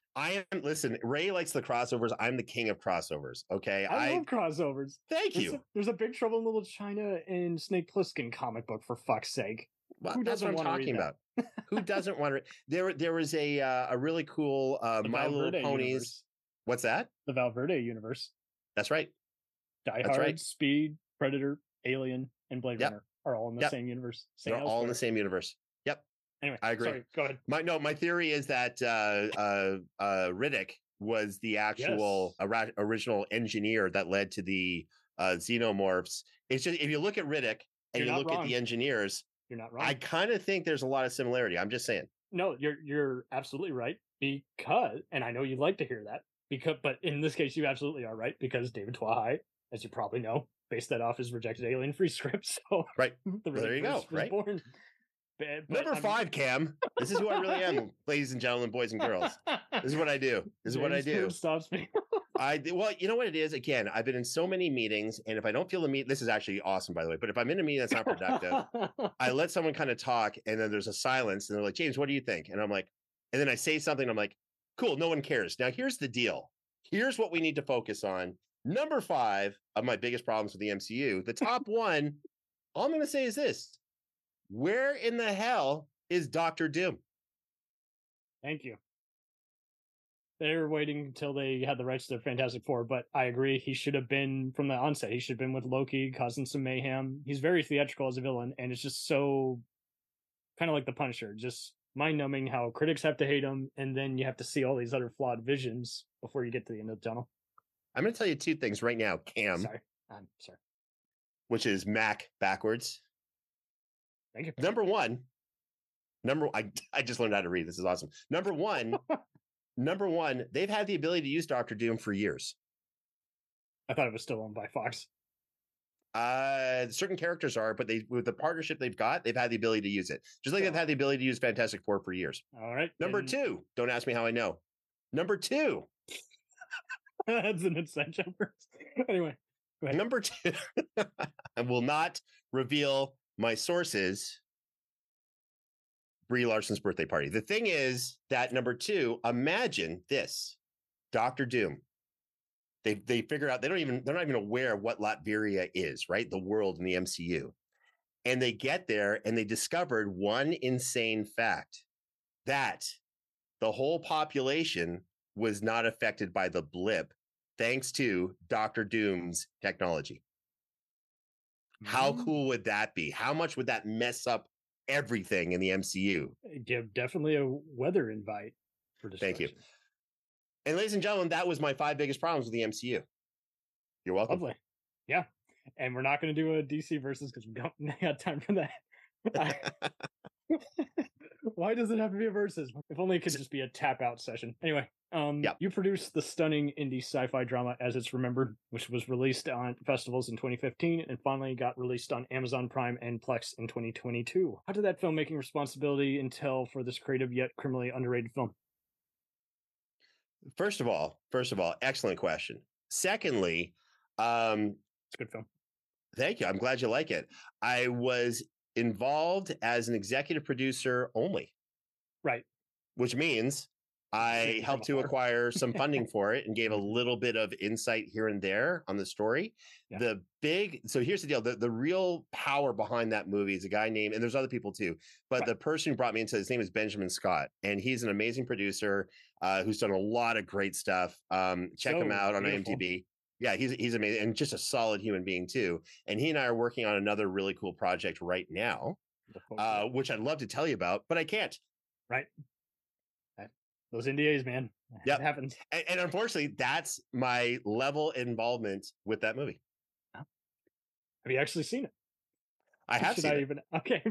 S1: I am, listen, Ray likes the crossovers. I'm the king of crossovers. Okay.
S2: I, I love crossovers.
S1: Thank
S2: there's
S1: you.
S2: A, there's a Big Trouble in Little China and Snake Plissken comic book, for fuck's sake.
S1: Well,
S2: Who
S1: that's
S2: doesn't
S1: what I'm
S2: want to
S1: talking
S2: read
S1: about.
S2: that?
S1: Who doesn't want to? There, there was a uh, a really cool uh, My Little
S2: Valverde
S1: Ponies.
S2: universe.
S1: What's that?
S2: The Valverde universe.
S1: That's right.
S2: Die
S1: That's
S2: Hard,
S1: right.
S2: Speed, Predator, Alien, and Blade
S1: Yep.
S2: Runner are all in the
S1: Yep.
S2: same universe. Same
S1: They're all in the same universe. Yep.
S2: Anyway,
S1: I agree.
S2: Sorry, go ahead.
S1: My no, my theory is that uh, uh, uh, Riddick was the actual
S2: Yes.
S1: ora- original engineer that led to the uh, xenomorphs. It's just if you look at Riddick and
S2: You're
S1: you
S2: not
S1: look
S2: wrong.
S1: at the engineers,
S2: You're not wrong.
S1: I kind of think there's a lot of similarity. I'm just saying.
S2: No, you're you're absolutely right, because, and I know you'd like to hear that, because, but in this case, you absolutely are right, because David Twahai, as you probably know, based that off his rejected Alien free script. So
S1: Right.
S2: the
S1: Well, there you
S2: Riddick
S1: go,
S2: was
S1: right?
S2: Born. But, but
S1: Number
S2: I'm-
S1: five, Cam. This is who I really am, ladies and gentlemen, boys and girls. This is what I do. This is what I
S2: James
S1: do.
S2: Corden stops me.
S1: I well, you know what it is. Again, I've been in so many meetings, and if I don't feel the meet, this is actually awesome, by the way. But if I'm in a meeting that's not productive, I let someone kind of talk, and then there's a silence, and they're like, "James, what do you think?" And I'm like, and then I say something. I'm like, "Cool, no one cares." Now here's the deal. Here's what we need to focus on. Number five of my biggest problems with the M C U. The top one. All I'm going to say is this: where in the hell is Doctor Doom?
S2: Thank you. They were waiting until they had the rights to Fantastic Four, but I agree. He should have been from the onset. He should have been with Loki, causing some mayhem. He's very theatrical as a villain, and it's just so kind of like the Punisher, just mind-numbing how critics have to hate him, and then you have to see all these other flawed visions before you get to the end of the tunnel.
S1: I'm going to tell you two things right now, Cam,
S2: sorry, I'm sorry.
S1: which is Mac backwards.
S2: Thank you.
S1: Number one, number I I just learned how to read. This is awesome. Number one, number one, they've had the ability to use Doctor Doom for years.
S2: I thought it was still owned by Fox.
S1: Uh, certain characters are, but they with the partnership they've got, they've had the ability to use it. Just like they've had the ability to use Fantastic Four for years.
S2: All right.
S1: Number
S2: then-
S1: two, don't ask me how I know. Number two,
S2: That's an inside joke. Anyway, go ahead.
S1: number two, I will not reveal my sources. Brie Larson's birthday party. The thing is that number two, imagine this: Doctor Doom. They they figure out they don't even they're not even aware what Latveria is, right? The world in the M C U, and they get there and they discovered one insane fact that the whole population was not affected by the blip, thanks to Doctor Doom's technology. How
S2: Mm.
S1: cool would that be? How much would that mess up everything in the M C U?
S2: Give definitely a weather invite for
S1: Thank you.
S2: destruction.
S1: And ladies and gentlemen, that was my five biggest problems with the M C U. You're welcome.
S2: Lovely. Yeah. And we're not going to do a D C versus because we don't have time for that. I- Why does it have to be a versus? If only it could just be a tap out session. Anyway, um,
S1: Yep.
S2: you produced the stunning indie sci-fi drama As It's Remembered, which was released on festivals in twenty fifteen and finally got released on Amazon Prime and Plex in twenty twenty-two. How did that filmmaking responsibility entail for this creative yet criminally underrated film?
S1: First of all, first of all, excellent question. Secondly, um,
S2: It's a good film.
S1: thank you. I'm glad you like it. I was involved as an executive producer only,
S2: Right.
S1: which means I
S2: Seeing
S1: helped
S2: from
S1: to
S2: afar.
S1: acquire some funding for it and gave a
S2: Mhm.
S1: little bit of insight here and there on the story.
S2: Yeah.
S1: The big, so here's the deal: the, the real power behind that movie is a guy named, and there's other people too, but
S2: Right.
S1: the person who brought me into his name is Benjamin Scott, and he's an amazing producer uh, who's done a lot of great stuff. Um, check him
S2: So
S1: out on
S2: beautiful.
S1: IMDb. Yeah, he's he's amazing and just a solid human being too. And he and I are working on another really cool project right now,
S2: Look forward to
S1: uh,
S2: it.
S1: which I'd love to tell you about, but I can't.
S2: Right. That- Those N D As, man.
S1: Yep.
S2: It happens.
S1: And, and unfortunately, that's my level involvement with that movie.
S2: Have you actually seen it?
S1: I have
S2: Should
S1: seen
S2: I
S1: it.
S2: even? Okay.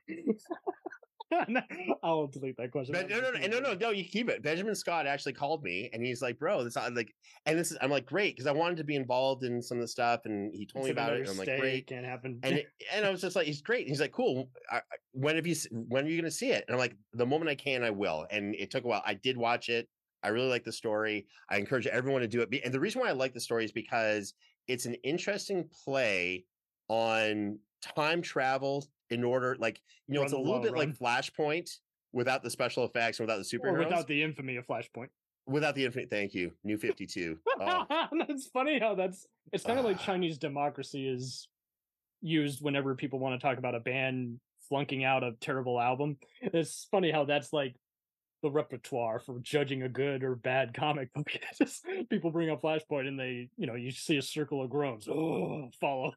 S2: I'll delete that question.
S1: But no, no, no, no, no, no, you keep it. Benjamin Scott actually called me and he's like, bro, this is like, and this is, I'm like, great, because I wanted to be involved in some of the stuff, and he told me about it. And I'm like, great.
S2: Can't happen.
S1: And it, and I was just like, he's great. And he's like, cool. I, I- when have you? s- When are you going to see it? And I'm like, the moment I can, I will. And it took a while. I did watch it. I really like the story. I encourage everyone to do it. And the reason why I like the story is because it's an interesting play on time travel in order, like, you know,
S2: Run
S1: it's a
S2: the
S1: little
S2: law,
S1: bit
S2: run.
S1: like Flashpoint without the special effects and without the
S2: Or
S1: superheroes.
S2: without the infamy of Flashpoint.
S1: Without the infinite, thank you, New fifty-two. Oh,
S2: That's funny how that's. It's kind of like
S1: Ah.
S2: Chinese democracy is used whenever people want to talk about a band flunking out a terrible album. It's funny how that's like the repertoire for judging a good or bad comic book. Just people bring up Flashpoint and they, you know, you see a circle of groans. Oh, follow.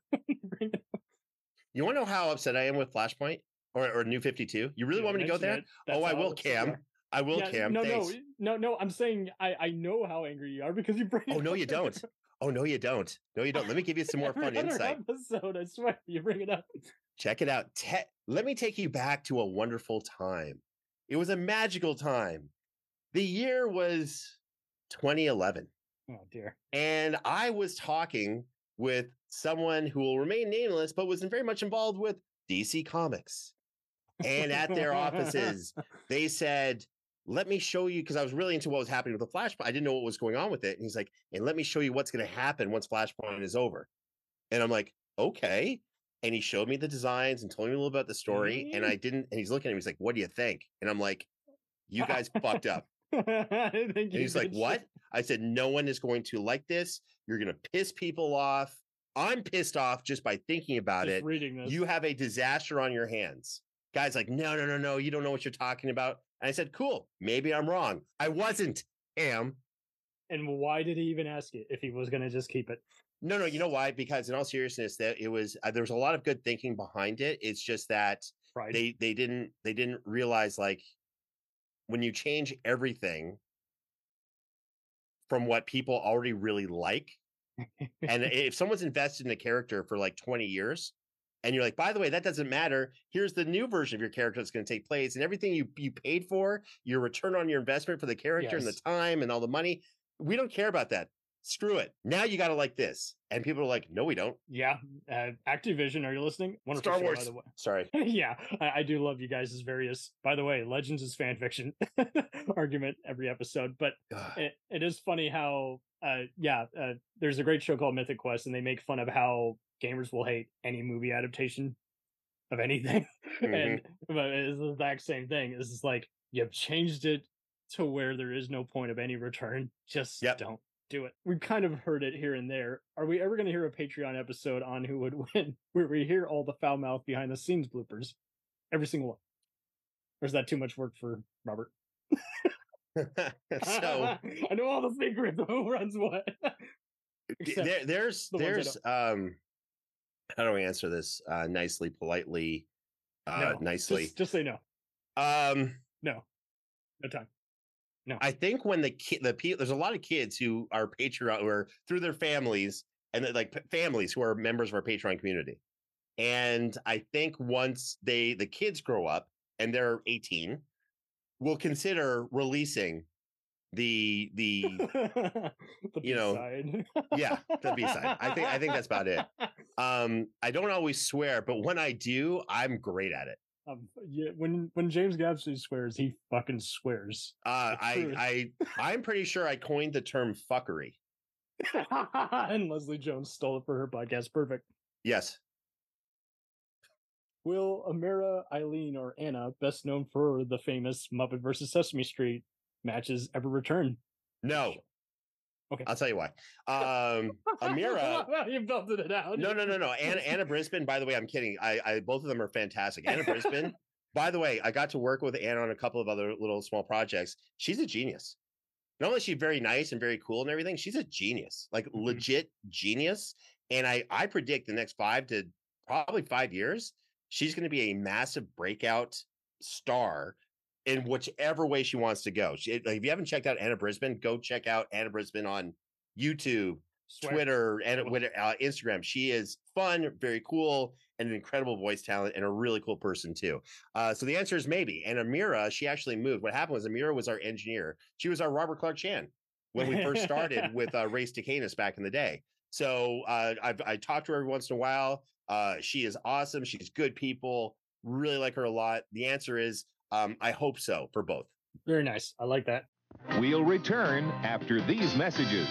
S1: you want to know how upset I am with Flashpoint or, or New fifty-two? You really
S2: You
S1: want me to go
S2: mention
S1: there?
S2: it, that's
S1: Oh, I
S2: how
S1: will,
S2: upset you
S1: Cam.
S2: are.
S1: I will,
S2: Yeah,
S1: Cam.
S2: no,
S1: Thanks.
S2: no, no, no. I'm saying I, I know how angry you are because you bring.
S1: Oh,
S2: it
S1: no,
S2: up
S1: you don't. Oh, no, you don't. No, you don't. Let me give you some more
S2: every
S1: fun
S2: other
S1: insight.
S2: episode. I swear, you bring it up.
S1: Check it out. Te- Let me take you back to a wonderful time. It was a magical time. The year was twenty eleven.
S2: Oh dear.
S1: And I was talking with someone who will remain nameless, but was very much involved with D C Comics. And at their offices, they said, let me show you, because I was really into what was happening with the Flashpoint. I didn't know what was going on with it. And he's like, and let me show you what's going to happen once Flashpoint is over. And I'm like, okay. And he showed me the designs and told me a little about the story. And I didn't, and he's looking at me, he's like, what do you think? And I'm like, you guys fucked up.
S2: I think
S1: And
S2: you
S1: he's like,
S2: did
S1: what?
S2: shit.
S1: I said, no one is going to like this. You're going to piss people off. I'm pissed off just by thinking about
S2: Just
S1: it.
S2: reading this.
S1: You have a disaster on your hands. Guy's like, no, no, no, no. You don't know what you're talking about. And I said, cool. Maybe I'm wrong. I wasn't, Am.
S2: And why did he even ask it if he was going to just keep it?
S1: No, no. You know why? Because in all seriousness, that it was, uh, there was a lot of good thinking behind it. It's just that
S2: Pride.
S1: they, they didn't, they didn't realize, like, when you change everything from what people already really like, and if someone's invested in a character for like twenty years, and you're like, by the way, that doesn't matter. Here's the new version of your character that's going to take place, and everything you you paid for, your return on your investment for the character and
S2: Yes.
S1: the time and all the money, we don't care about that. Screw it. Now you got to like this, and people are like, no, we don't.
S2: Yeah. Uh, Activision, are you listening? Wonderful
S1: Star
S2: show,
S1: Wars.
S2: by the way.
S1: Sorry.
S2: Yeah, I, I do love you guys' various. By the way, Legends is fan fiction argument every episode, but
S1: Ugh.
S2: it, it is funny how, uh, yeah, uh, there's a great show called Mythic Quest, and they make fun of how gamers will hate any movie adaptation of anything, and but it's the exact same thing. It's just like you've changed it to where there is no point of any return. Just
S1: Yep.
S2: don't do it. We've kind of heard it here and there. Are we ever going to hear a Patreon episode on Who Would Win where we hear all the foul mouth behind the scenes bloopers? Every single one. Or is that too much work for Robert?
S1: So
S2: I know all the secrets of who runs what. Except
S1: there, there's
S2: the ones I
S1: there's um how do I answer this uh nicely, politely, uh
S2: no,
S1: nicely?
S2: Just, just say no.
S1: Um
S2: No. No time. No.
S1: I think when the kid, the people, there's a lot of kids who are Patreon, who are through their families, and they're like p- families who are members of our Patreon community. And I think once they, the kids grow up and they're eighteen, we'll consider releasing the the
S2: the
S1: you know,
S2: B-side.
S1: yeah, the B-side. I think I think that's about it. Um, I don't always swear, but when I do, I'm great at it.
S2: Um, yeah, when when James Gabsy swears, he fucking swears.
S1: Uh,
S2: The
S1: I
S2: truth.
S1: I I'm pretty sure I coined the term fuckery.
S2: And Leslie Jones stole it for her podcast. Perfect.
S1: Yes.
S2: Will Amira, Eileen, or Anna, best known for the famous Muppet versus Sesame Street, matches ever return.
S1: No.
S2: Okay.
S1: I'll tell you why. Um, Amira.
S2: You belted it out.
S1: No, no, no, no. Anna, Anna Brisbane, by the way, I'm kidding. I, I both of them are fantastic. Anna Brisbane, by the way, I got to work with Anna on a couple of other little small projects. She's a genius. Not only is she very nice and very cool and everything, she's a genius, like mm-hmm. legit genius. And I, I predict the next five to probably five years, she's going to be a massive breakout star in whichever way she wants to go. She, like, if you haven't checked out Anna Brisbane, go check out Anna Brisbane on YouTube, Swear. Twitter, and uh, Instagram. She is fun, very cool, and an incredible voice talent, and a really cool person too. Uh, so the answer is maybe. And Amira, she actually moved. What happened was Amira was our engineer. She was our Robert Clark Chan when we first started with uh, Race to Canis back in the day. So uh, I've I talked to her every once in a while. Uh, she is awesome. She's good people. Really like her a lot. The answer is um, I hope so for both.
S2: Very nice. I like that.
S4: We'll return after these messages.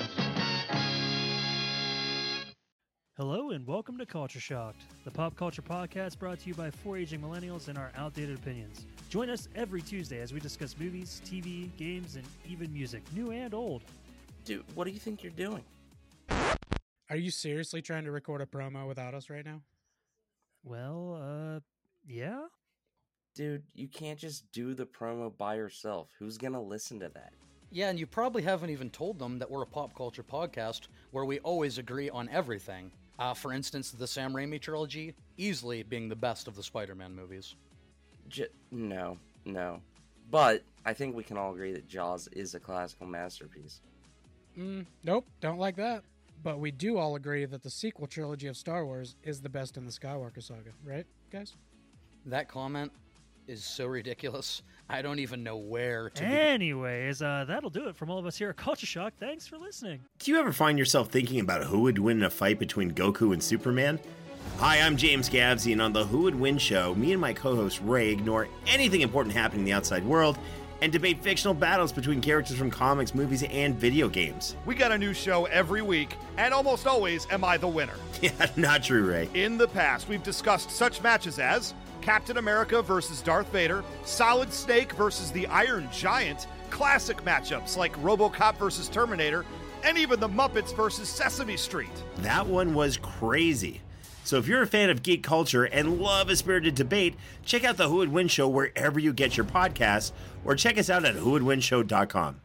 S5: Hello and welcome to Culture Shocked, the pop culture podcast brought to you by four aging millennials and our outdated opinions. Join us every Tuesday as we discuss movies, T V, games, and even music, new and old.
S6: Dude, what do you think you're doing?
S7: Are you seriously trying to record a promo without us right now?
S5: Well, uh, yeah.
S6: Dude, you can't just do the promo by yourself. Who's gonna listen to that?
S8: Yeah, and you probably haven't even told them that we're a pop culture podcast where we always agree on everything. Uh, for instance, the Sam Raimi trilogy, easily being the best of the Spider-Man movies.
S6: J- no, no. But I think we can all agree that Jaws is a classical masterpiece.
S7: Mm, nope, don't like that. But we do all agree that the sequel trilogy of Star Wars is the best in the Skywalker saga, right, guys?
S8: That comment is so ridiculous. I don't even know where to
S5: Anyways, uh, that'll do it from all of us here at Culture Shock. Thanks for listening.
S1: Do you ever find yourself thinking about who would win in a fight between Goku and Superman? Hi, I'm James Gavsey, and on the Who Would Win show, me and my co-host Ray ignore anything important happening in the outside world and debate fictional battles between characters from comics, movies, and video games.
S9: We got a new show every week, and almost always am I the winner.
S1: Yeah, not true, Ray.
S9: In the past, we've discussed such matches as Captain America versus Darth Vader, Solid Snake versus the Iron Giant, classic matchups like RoboCop versus Terminator, and even the Muppets versus Sesame Street.
S1: That one was crazy. So if you're a fan of geek culture and love a spirited debate, check out the Who Would Win show wherever you get your podcasts, or check us out at who would win show dot com.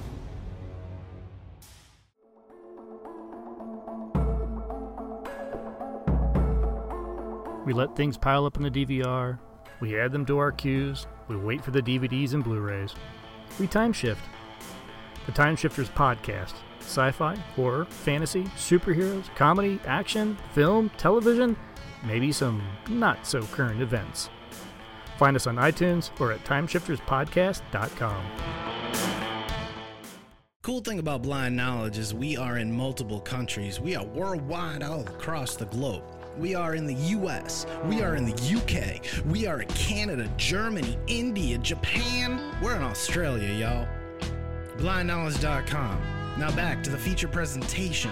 S5: We let things pile up in the D V R, we add them to our queues, we wait for the D V Ds and Blu-rays. We time shift. The Time Shifters Podcast. Sci-fi, horror, fantasy, superheroes, comedy, action, film, television, maybe some not-so-current events. Find us on iTunes or at time shifters podcast dot com.
S10: Cool thing about Blind Knowledge is we are in multiple countries. We are worldwide all across the globe. We are in the U S, we are in the U K, we are in Canada, Germany, India, Japan. We're in Australia, y'all. blind knowledge dot com. Now back to the feature presentation.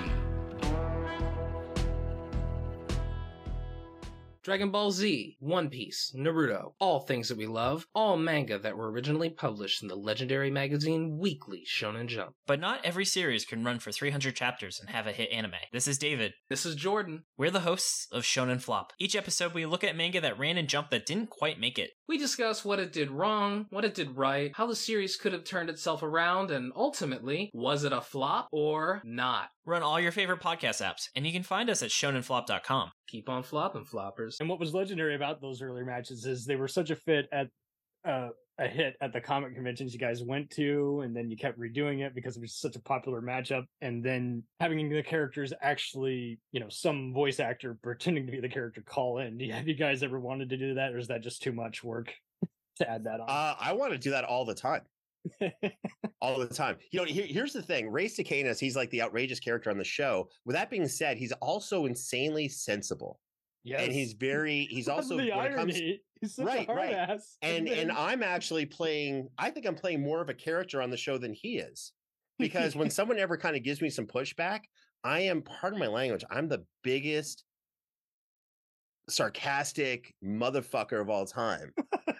S11: Dragon Ball Z, One Piece, Naruto, all things that we love, all manga that were originally published in the legendary magazine Weekly Shonen Jump.
S12: But not every series can run for three hundred chapters and have a hit anime. This is David.
S11: This is Jordan.
S12: We're the hosts of Shonen Flop. Each episode we look at manga that ran in Jump that didn't quite make it.
S11: We discuss what it did wrong, what it did right, how the series could have turned itself around, and ultimately, was it a flop or not?
S12: Run all your favorite podcast apps, and you can find us at shonen flop dot com.
S11: Keep on flopping, floppers.
S2: And what was legendary about those earlier matches is they were such a fit at uh, a hit at the comic conventions you guys went to, and then you kept redoing it because it was such a popular matchup, and then having the characters actually, you know, some voice actor pretending to be the character call in. Do you, have you guys ever wanted to do that, or is that just too much work to add that on?
S1: Uh, I want to do that all the time. all the time. You know, here, here's the thing. Race to Canis, he's like the outrageous character on the show. With that being said, he's also insanely sensible.
S2: Yes.
S1: And he's very, he's also,
S2: the
S1: when it comes,
S2: irony. He's such
S1: right,
S2: a hard
S1: right.
S2: ass.
S1: And, and I'm actually playing, I think I'm playing more of a character on the show than he is. Because when someone ever kind of gives me some pushback, I am, pardon my language, I'm the biggest sarcastic motherfucker of all time.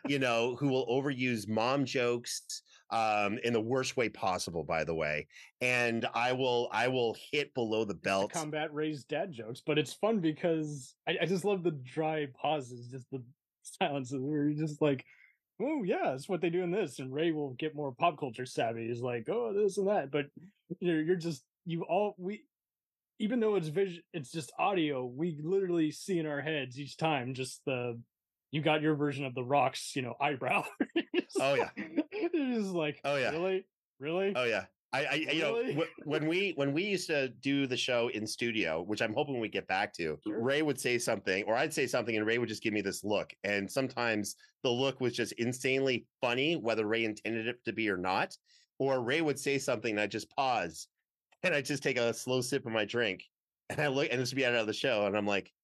S1: you know, who will overuse mom jokes um, in the worst way possible, by the way. And I will, I will hit below the belt.
S2: To combat Ray's dad jokes, but it's fun because I, I just love the dry pauses, just the silences where you're just like, oh yeah, that's what they do in this, and Ray will get more pop culture savvy. He's like, oh, this and that, but you're you're just you all we, even though it's vision, it's just audio. We literally see in our heads each time just the you got your version of the Rock's, you know, eyebrow.
S1: Oh yeah,
S2: it's just like,
S1: oh yeah,
S2: really, really,
S1: oh yeah. I, I you
S2: Really?
S1: know, wh- when we when we used to do the show in studio, which I'm hoping we get back to,
S2: Sure.
S1: Ray would say something, or I'd say something, and Ray would just give me this look. And sometimes the look was just insanely funny, whether Ray intended it to be or not. Or Ray would say something, and I'd just pause, and I'd just take a slow sip of my drink, and I look, and this would be out of the show, and I'm like,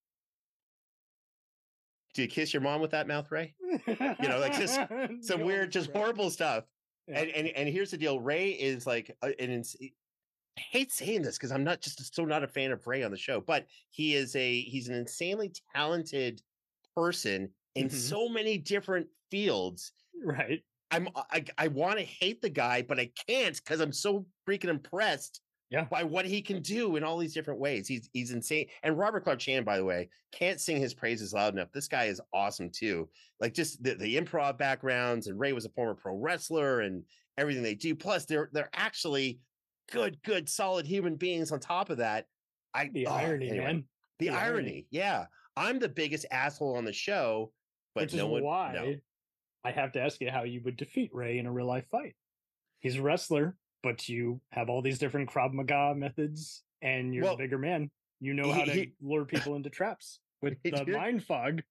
S1: "Do you kiss your mom with that mouth, Ray?" You know, like just some
S2: No,
S1: weird, just
S2: bro.
S1: horrible stuff.
S2: Yeah.
S1: And, and and here's the deal: Ray is like a- an. ins- I hate saying this because I'm not just so not a fan of Ray on the show, but he is a he's an insanely talented person in
S2: Mhm.
S1: so many different fields.
S2: Right.
S1: I'm I, I want to hate the guy, but I can't because I'm so freaking impressed
S2: Yeah.
S1: by what he can do in all these different ways. He's he's insane. And Robert Clark Chan, by the way, can't sing his praises loud enough. This guy is awesome too. Like just the, the improv backgrounds, and Ray was a former pro wrestler, and everything they do. Plus, they're they're actually good, good, solid human beings on top of that. I
S2: The
S1: oh,
S2: irony,
S1: anyway.
S2: man.
S1: The,
S2: The
S1: irony.
S2: irony.
S1: Yeah. I'm the biggest asshole on the show, but
S2: Which
S1: no
S2: is
S1: one
S2: why
S1: no.
S2: I have to ask you how you would defeat Ray in a real life fight. He's a wrestler, but you have all these different Krav Maga methods, and you're
S1: Well,
S2: a bigger man. You know
S1: he-
S2: how to
S1: he-
S2: lure people into traps with the
S1: Dude.
S2: mind fog.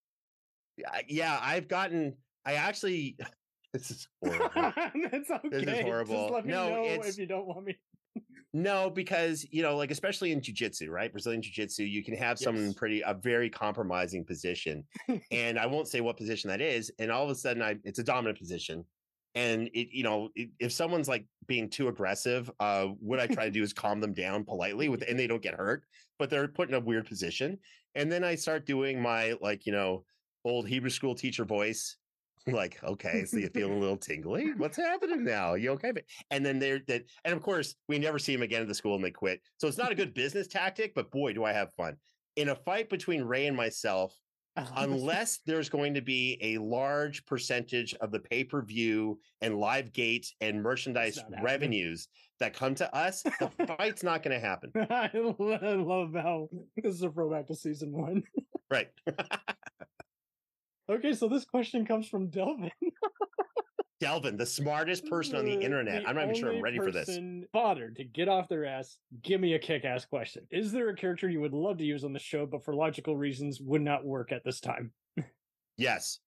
S1: I- yeah, I've gotten I actually this is horrible.
S2: That's okay.
S1: This is horrible.
S2: Just let me
S1: No,
S2: know
S1: it's-
S2: if you don't want me.
S1: No, because you know, like especially in jiu-jitsu, right? Brazilian jiu-jitsu, you can have someone in
S2: Yes.
S1: pretty a very compromising position. And I won't say what position that is, and all of a sudden I it's a dominant position. And it, you know, it, if someone's like being too aggressive, uh, what I try to do is calm them down politely with and they don't get hurt, but they're put in a weird position. And then I start doing my like, you know, old Hebrew school teacher voice. Like, okay, so you feel a little tingly. What's happening now? You okay? And then they're that, and of course, we never see them again at the school and they quit. So it's not a good business tactic, but boy, do I have fun. In a fight between Ray and myself, unless there's going to be a large percentage of the pay-per-view and live gate and merchandise
S2: not happening.
S1: revenues that come to us, the fight's not going to happen.
S2: I love how this is a throwback to season one.
S1: Right.
S2: Okay, so this question comes from Delvin.
S1: Delvin, the smartest person on the
S2: Uh,
S1: internet. I'm not even sure I'm
S2: only
S1: ready for this.
S2: person bothered to get off their ass. Give me a kick-ass question. Is there a character you would love to use on the show, but for logical reasons would not work at this time?
S1: Yes,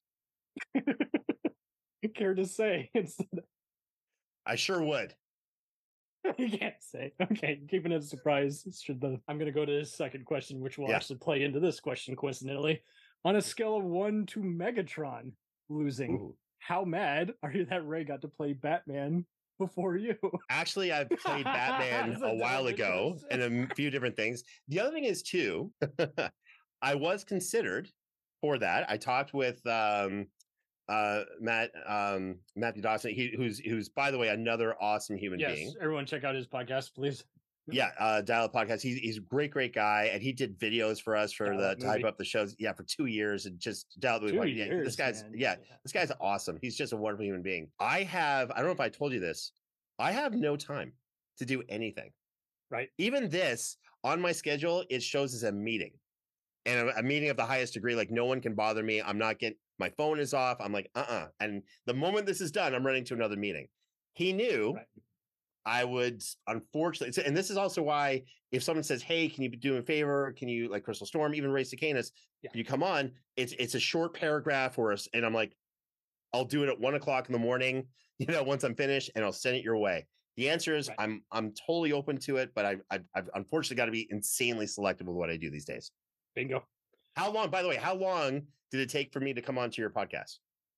S2: Care to say? It's
S1: I sure would.
S2: you can't say. Okay, keeping it a surprise. Should the I'm gonna go to his second question, which will
S1: Yeah.
S2: actually play into this question, coincidentally. On a scale of one to Megatron losing,
S1: Ooh.
S2: how mad are you that Ray got to play Batman before you?
S1: Actually, I've played Batman
S2: That's
S1: a
S2: a
S1: while
S2: Delvin
S1: ago
S2: question.
S1: and a m- few different things. The other thing is too, I was considered for that. I talked with um, uh, Matt um, Matthew Dawson, he, who's who's by the way another awesome human
S2: Yes,
S1: being.
S2: everyone check out his podcast, please.
S1: Yeah, uh, Dial Up Podcast. He's he's a great, great guy, and he did videos for us for
S2: Dial
S1: the
S2: Up
S1: to hype
S2: movie.
S1: up the shows. Yeah, for two years, and just Dial Up Movie
S2: Two
S1: Podcast. Yeah,
S2: years,
S1: this guy's
S2: man.
S1: yeah, this guy's awesome. He's just a wonderful human being. I have I don't know if I told you this. I have no time to do anything.
S2: Right.
S1: Even this on my schedule, it shows as a meeting, and a, a meeting of the highest degree. Like no one can bother me. I'm not getting my phone is off. I'm like uh uh And the moment this is done, I'm running to another meeting. He knew.
S2: Right.
S1: I would unfortunately, so- and this is also why if someone says, "Hey, can you do me a favor? Can you like Crystal Storm, even Ray Cicanis?
S2: Yeah.
S1: Can you come on?" It's it's a short paragraph or us, and I'm like, I'll do it at one o'clock in the morning. You know, once I'm finished, and I'll send it your way. The answer is
S2: Right.
S1: I'm I'm totally open to it, but I I've, I've unfortunately got to be insanely selective with what I do these days.
S2: Bingo.
S1: How long? By the way, how long did it take for me to come onto your podcast?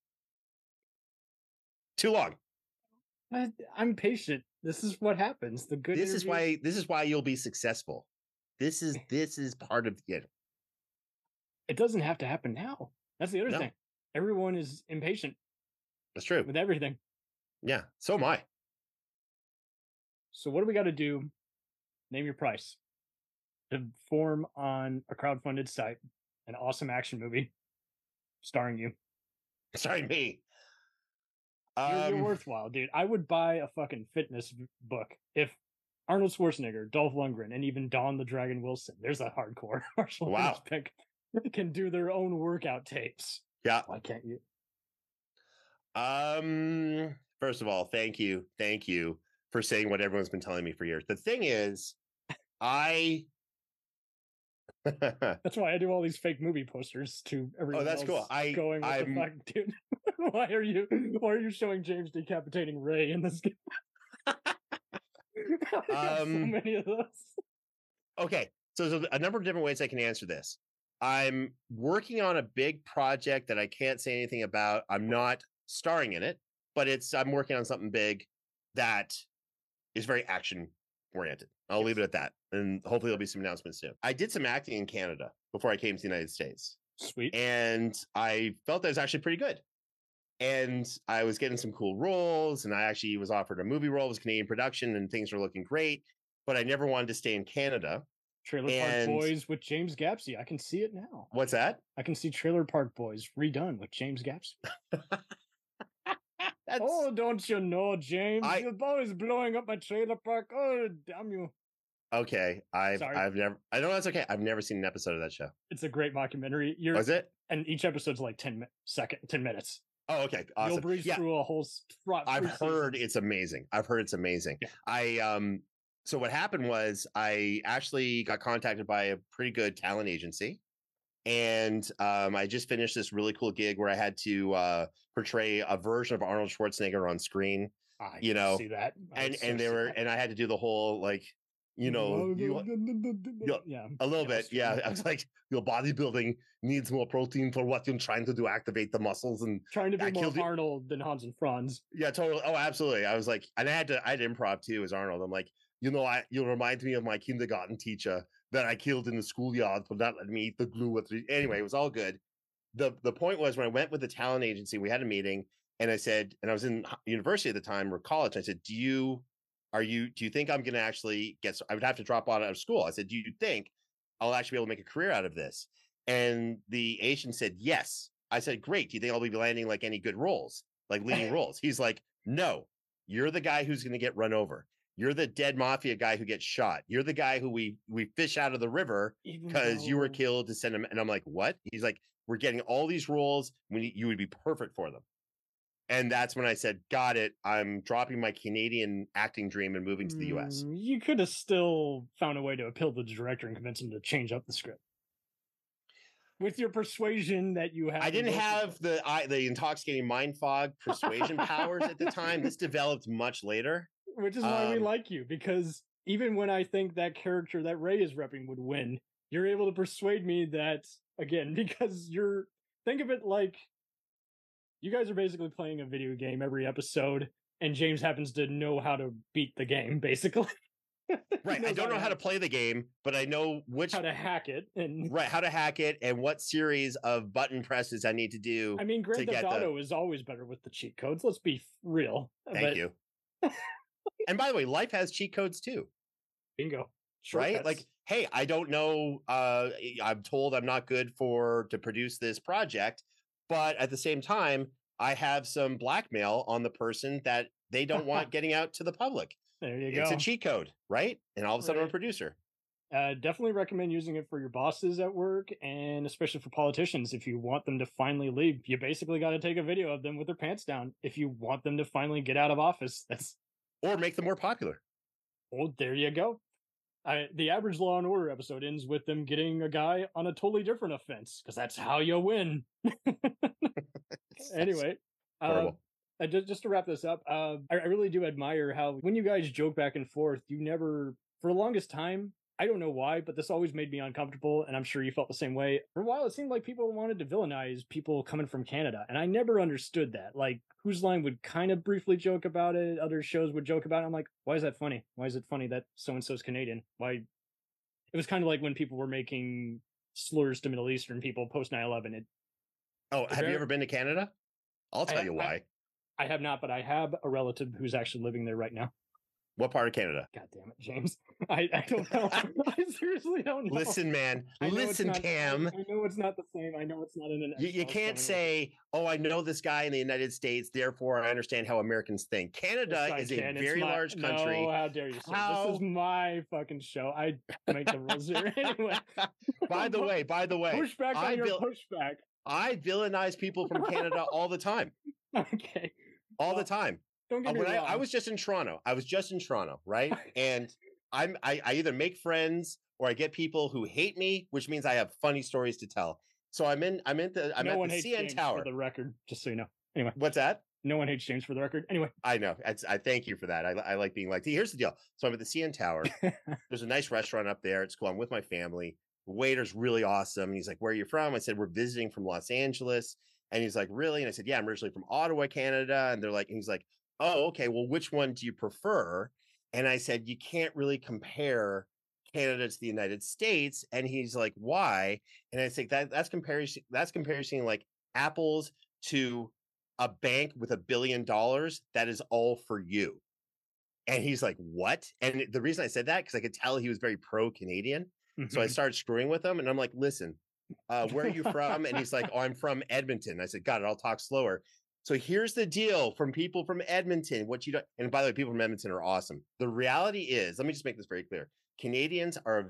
S1: Too long.
S2: I, I'm patient. This is what happens. The good.
S1: This is
S2: interviews-
S1: why this is why you'll be successful. This is this is part of it.
S2: it doesn't have to happen now. That's the other
S1: No.
S2: thing. Everyone is impatient
S1: That's true.
S2: with everything.
S1: Yeah, so am I.
S2: So what do we got to do? Name your price to form on a crowdfunded site an awesome action movie starring you.
S1: Starring me.
S2: You're, you're
S1: Um,
S2: worthwhile, dude. I would buy a fucking fitness v- book if Arnold Schwarzenegger, Dolph Lundgren, and even Don the Dragon Wilson, there's a hardcore martial
S1: Wow.
S2: arts pick, can do their own workout tapes.
S1: Yeah.
S2: Why can't you?
S1: Um, first of all, thank you. Thank you for saying what everyone's been telling me for years. The thing is, I
S2: That's why I do all these fake movie posters to everyone.
S1: Oh, that's cool.
S2: else
S1: I-
S2: going, what
S1: I'm-
S2: the fuck, dude? Why are you? Why are you showing James decapitating Ray in this game? I got so
S1: Um,
S2: many of those.
S1: Okay, so there's a number of different ways I can answer this. I'm working on a big project that I can't say anything about. I'm not starring in it, but it's I'm working on something big that is very action oriented. I'll leave it at that, and hopefully there'll be some announcements soon. I did some acting in Canada before I came to the United States.
S2: Sweet.
S1: And I felt that was actually pretty good. And I was getting some cool roles, and I actually was offered a movie role. It was Canadian production, and things were looking great. But I never wanted to stay in Canada.
S2: Trailer
S1: And-
S2: Park Boys with James Gapsey. I can see it now.
S1: What's that?
S2: I can see Trailer Park Boys redone with James Gapsey. Oh, don't you know, James?
S1: I-
S2: You're always blowing up my trailer park. Oh, damn you.
S1: Okay, I've
S2: Sorry.
S1: I've never. I know that's okay. I've never seen an episode of that show.
S2: It's a great mockumentary. You're,
S1: Was it?
S2: And each episode's like ten mi- second, ten minutes.
S1: Oh, okay. Awesome.
S2: You'll breeze
S1: Yeah.
S2: through a whole. s- fr-
S1: I've
S2: three
S1: heard
S2: seasons.
S1: it's amazing. I've heard it's amazing. I um so what happened was I actually got contacted by a pretty good talent agency. And um I just finished this really cool gig where I had to uh portray a version of Arnold Schwarzenegger on screen.
S2: I
S1: you
S2: can
S1: know,
S2: see that. I
S1: and
S2: would so
S1: and they
S2: see
S1: were
S2: that.
S1: and I had to do the whole like, you know, you, you-
S2: yeah,
S1: a little
S2: yeah,
S1: bit, yeah. I was like, your bodybuilding needs more protein for what you're trying to do, activate the muscles, and
S2: trying to be
S1: I
S2: more
S1: killed it.
S2: Arnold than Hans and Franz.
S1: Yeah, totally. Oh, absolutely. I was like, and I had to, I had improv too as Arnold. I'm like, you know, I you remind me of my kindergarten teacher that I killed in the schoolyard for not letting me eat the glue. With the... Anyway, it was all good. the The point was when I went with the talent agency, we had a meeting, and I said, and I was in h- university at the time or college. I said, do you, are you, do you think I'm going to actually get? I would have to drop out of school. I said, do you think I'll actually be able to make a career out of this? And the agent said, yes. I said, great. Do you think I'll be landing like any good roles, like leading roles? He's like, no, you're the guy who's going to get run over. You're the dead mafia guy who gets shot. You're the guy who we we fish out of the river
S2: Even
S1: because you were
S2: though-
S1: killed to send him. And I'm like, what? He's like, we're getting all these roles. We, you would be perfect for them. And that's when I said, got it. I'm dropping my Canadian acting dream and moving to the U S.
S2: Mm, You could have still found a way to appeal to the director and convince him to change up the script. With your persuasion that you have.
S1: I didn't have the I, the intoxicating mind fog persuasion powers at the time. This developed much later.
S2: Which is why we
S1: Um,
S2: like you, because even when I think that character that Ray is repping would win, you're able to persuade me that, again, because you're. Think of it like you guys are basically playing a video game every episode, and James happens to know how to beat the game, basically.
S1: Right. I don't know how to play the game, but I know which
S2: how to hack it and
S1: right how to hack it and what series of button presses I need to do.
S2: I mean, Grand
S1: to
S2: Theft
S1: get the-
S2: Auto is always better with the cheat codes. Let's be f- real.
S1: Thank
S2: But-
S1: you. And by the way, life has cheat codes too.
S2: Bingo.
S1: Right?
S2: Shortcuts.
S1: Like, hey, I don't know. Uh, I'm told I'm not good for to produce this project, but at the same time, I have some blackmail on the person that they don't want getting out to the public.
S2: There you
S1: It's
S2: go.
S1: a cheat code, right? And all of a sudden, I'm a
S2: Right.
S1: producer.
S2: Uh, definitely recommend using it for your bosses at work, and especially for politicians. If you want them to finally leave, you basically got to take a video of them with their pants down. If you want them to finally get out of office, that's
S1: Or make them more popular.
S2: well, there you go. I, the average Law and Order episode ends with them getting a guy on a totally different offense, because that's how you win. Anyway, uh,
S1: Horrible.
S2: uh, just, just to wrap this up, uh, I, I really do admire how when you guys joke back and forth, you never, for the longest time, I don't know why, but this always made me uncomfortable, and I'm sure you felt the same way. For a while, it seemed like people wanted to villainize people coming from Canada, and I never understood that. Like, Whose Line would kind of briefly joke about it, other shows would joke about it. I'm like, why is that funny? Why is it funny that so-and-so's Canadian? Why? It was kind of like when people were making slurs to Middle Eastern people post nine eleven. It
S1: Oh,
S2: The
S1: have you
S2: very-
S1: ever been to Canada? I'll tell
S2: I-
S1: you
S2: I-
S1: why.
S2: I have not, but I have a relative who's actually living there right now.
S1: What part of Canada?
S2: God damn it, James. I, I don't know. I seriously don't know.
S1: Listen, man.
S2: I know it's
S1: Listen,
S2: not-
S1: Cam.
S2: I, I know it's not the same. I know it's not in an.
S1: You, you
S2: Xbox
S1: can't
S2: coming
S1: say, "Oh, I know this guy in the United States, therefore I understand how Americans think." Canada
S2: Yes, I
S1: is a
S2: can. It's
S1: very
S2: my-
S1: large country.
S2: No, how dare you, sir?
S1: How-
S2: This is my fucking show. I make the rules here anyway.
S1: By the way, by the way,
S2: Push back
S1: I
S2: on your
S1: vil-
S2: pushback.
S1: I villainize people from Canada all the time,
S2: Okay.
S1: all
S2: Well,
S1: the time.
S2: Don't
S1: Uh,
S2: get me
S1: when I,
S2: wrong.
S1: I was just in Toronto. I was just in Toronto, right? And I'm I, I either make friends or I get people who hate me, which means I have funny stories to tell. So I'm in I'm in the I'm
S2: no
S1: at
S2: one
S1: the
S2: hates
S1: C N
S2: James
S1: Tower.
S2: for the record, just so you know. Anyway,
S1: What's that?
S2: no one hates James for the record. Anyway,
S1: I know. It's, I thank you for that. I, I like being like, here's the deal. So I'm at the C N Tower. There's a nice restaurant up there. It's cool. I'm with my family. The waiter's really awesome. He's like, where are you from? I said, we're visiting from Los Angeles. And he's like, really? And I said, yeah, I'm originally from Ottawa, Canada. And they're like, and he's like, oh, okay. Well, which one do you prefer? And I said, you can't really compare Canada to the United States. And he's like, why? And I said, that that's comparison. That's comparison like apples to a bank with a billion dollars. That is all for you. And he's like, what? And the reason I said that, because I could tell he was very pro-Canadian. So I
S2: Mhm.
S1: started screwing with him and I'm like, listen, uh, where are you from? And he's like, oh, I'm from Edmonton. I said, got it. I'll talk slower. So here's the deal from people from Edmonton. What you don't, and by the way, people from Edmonton are awesome. The reality is, let me just make this very clear. Canadians are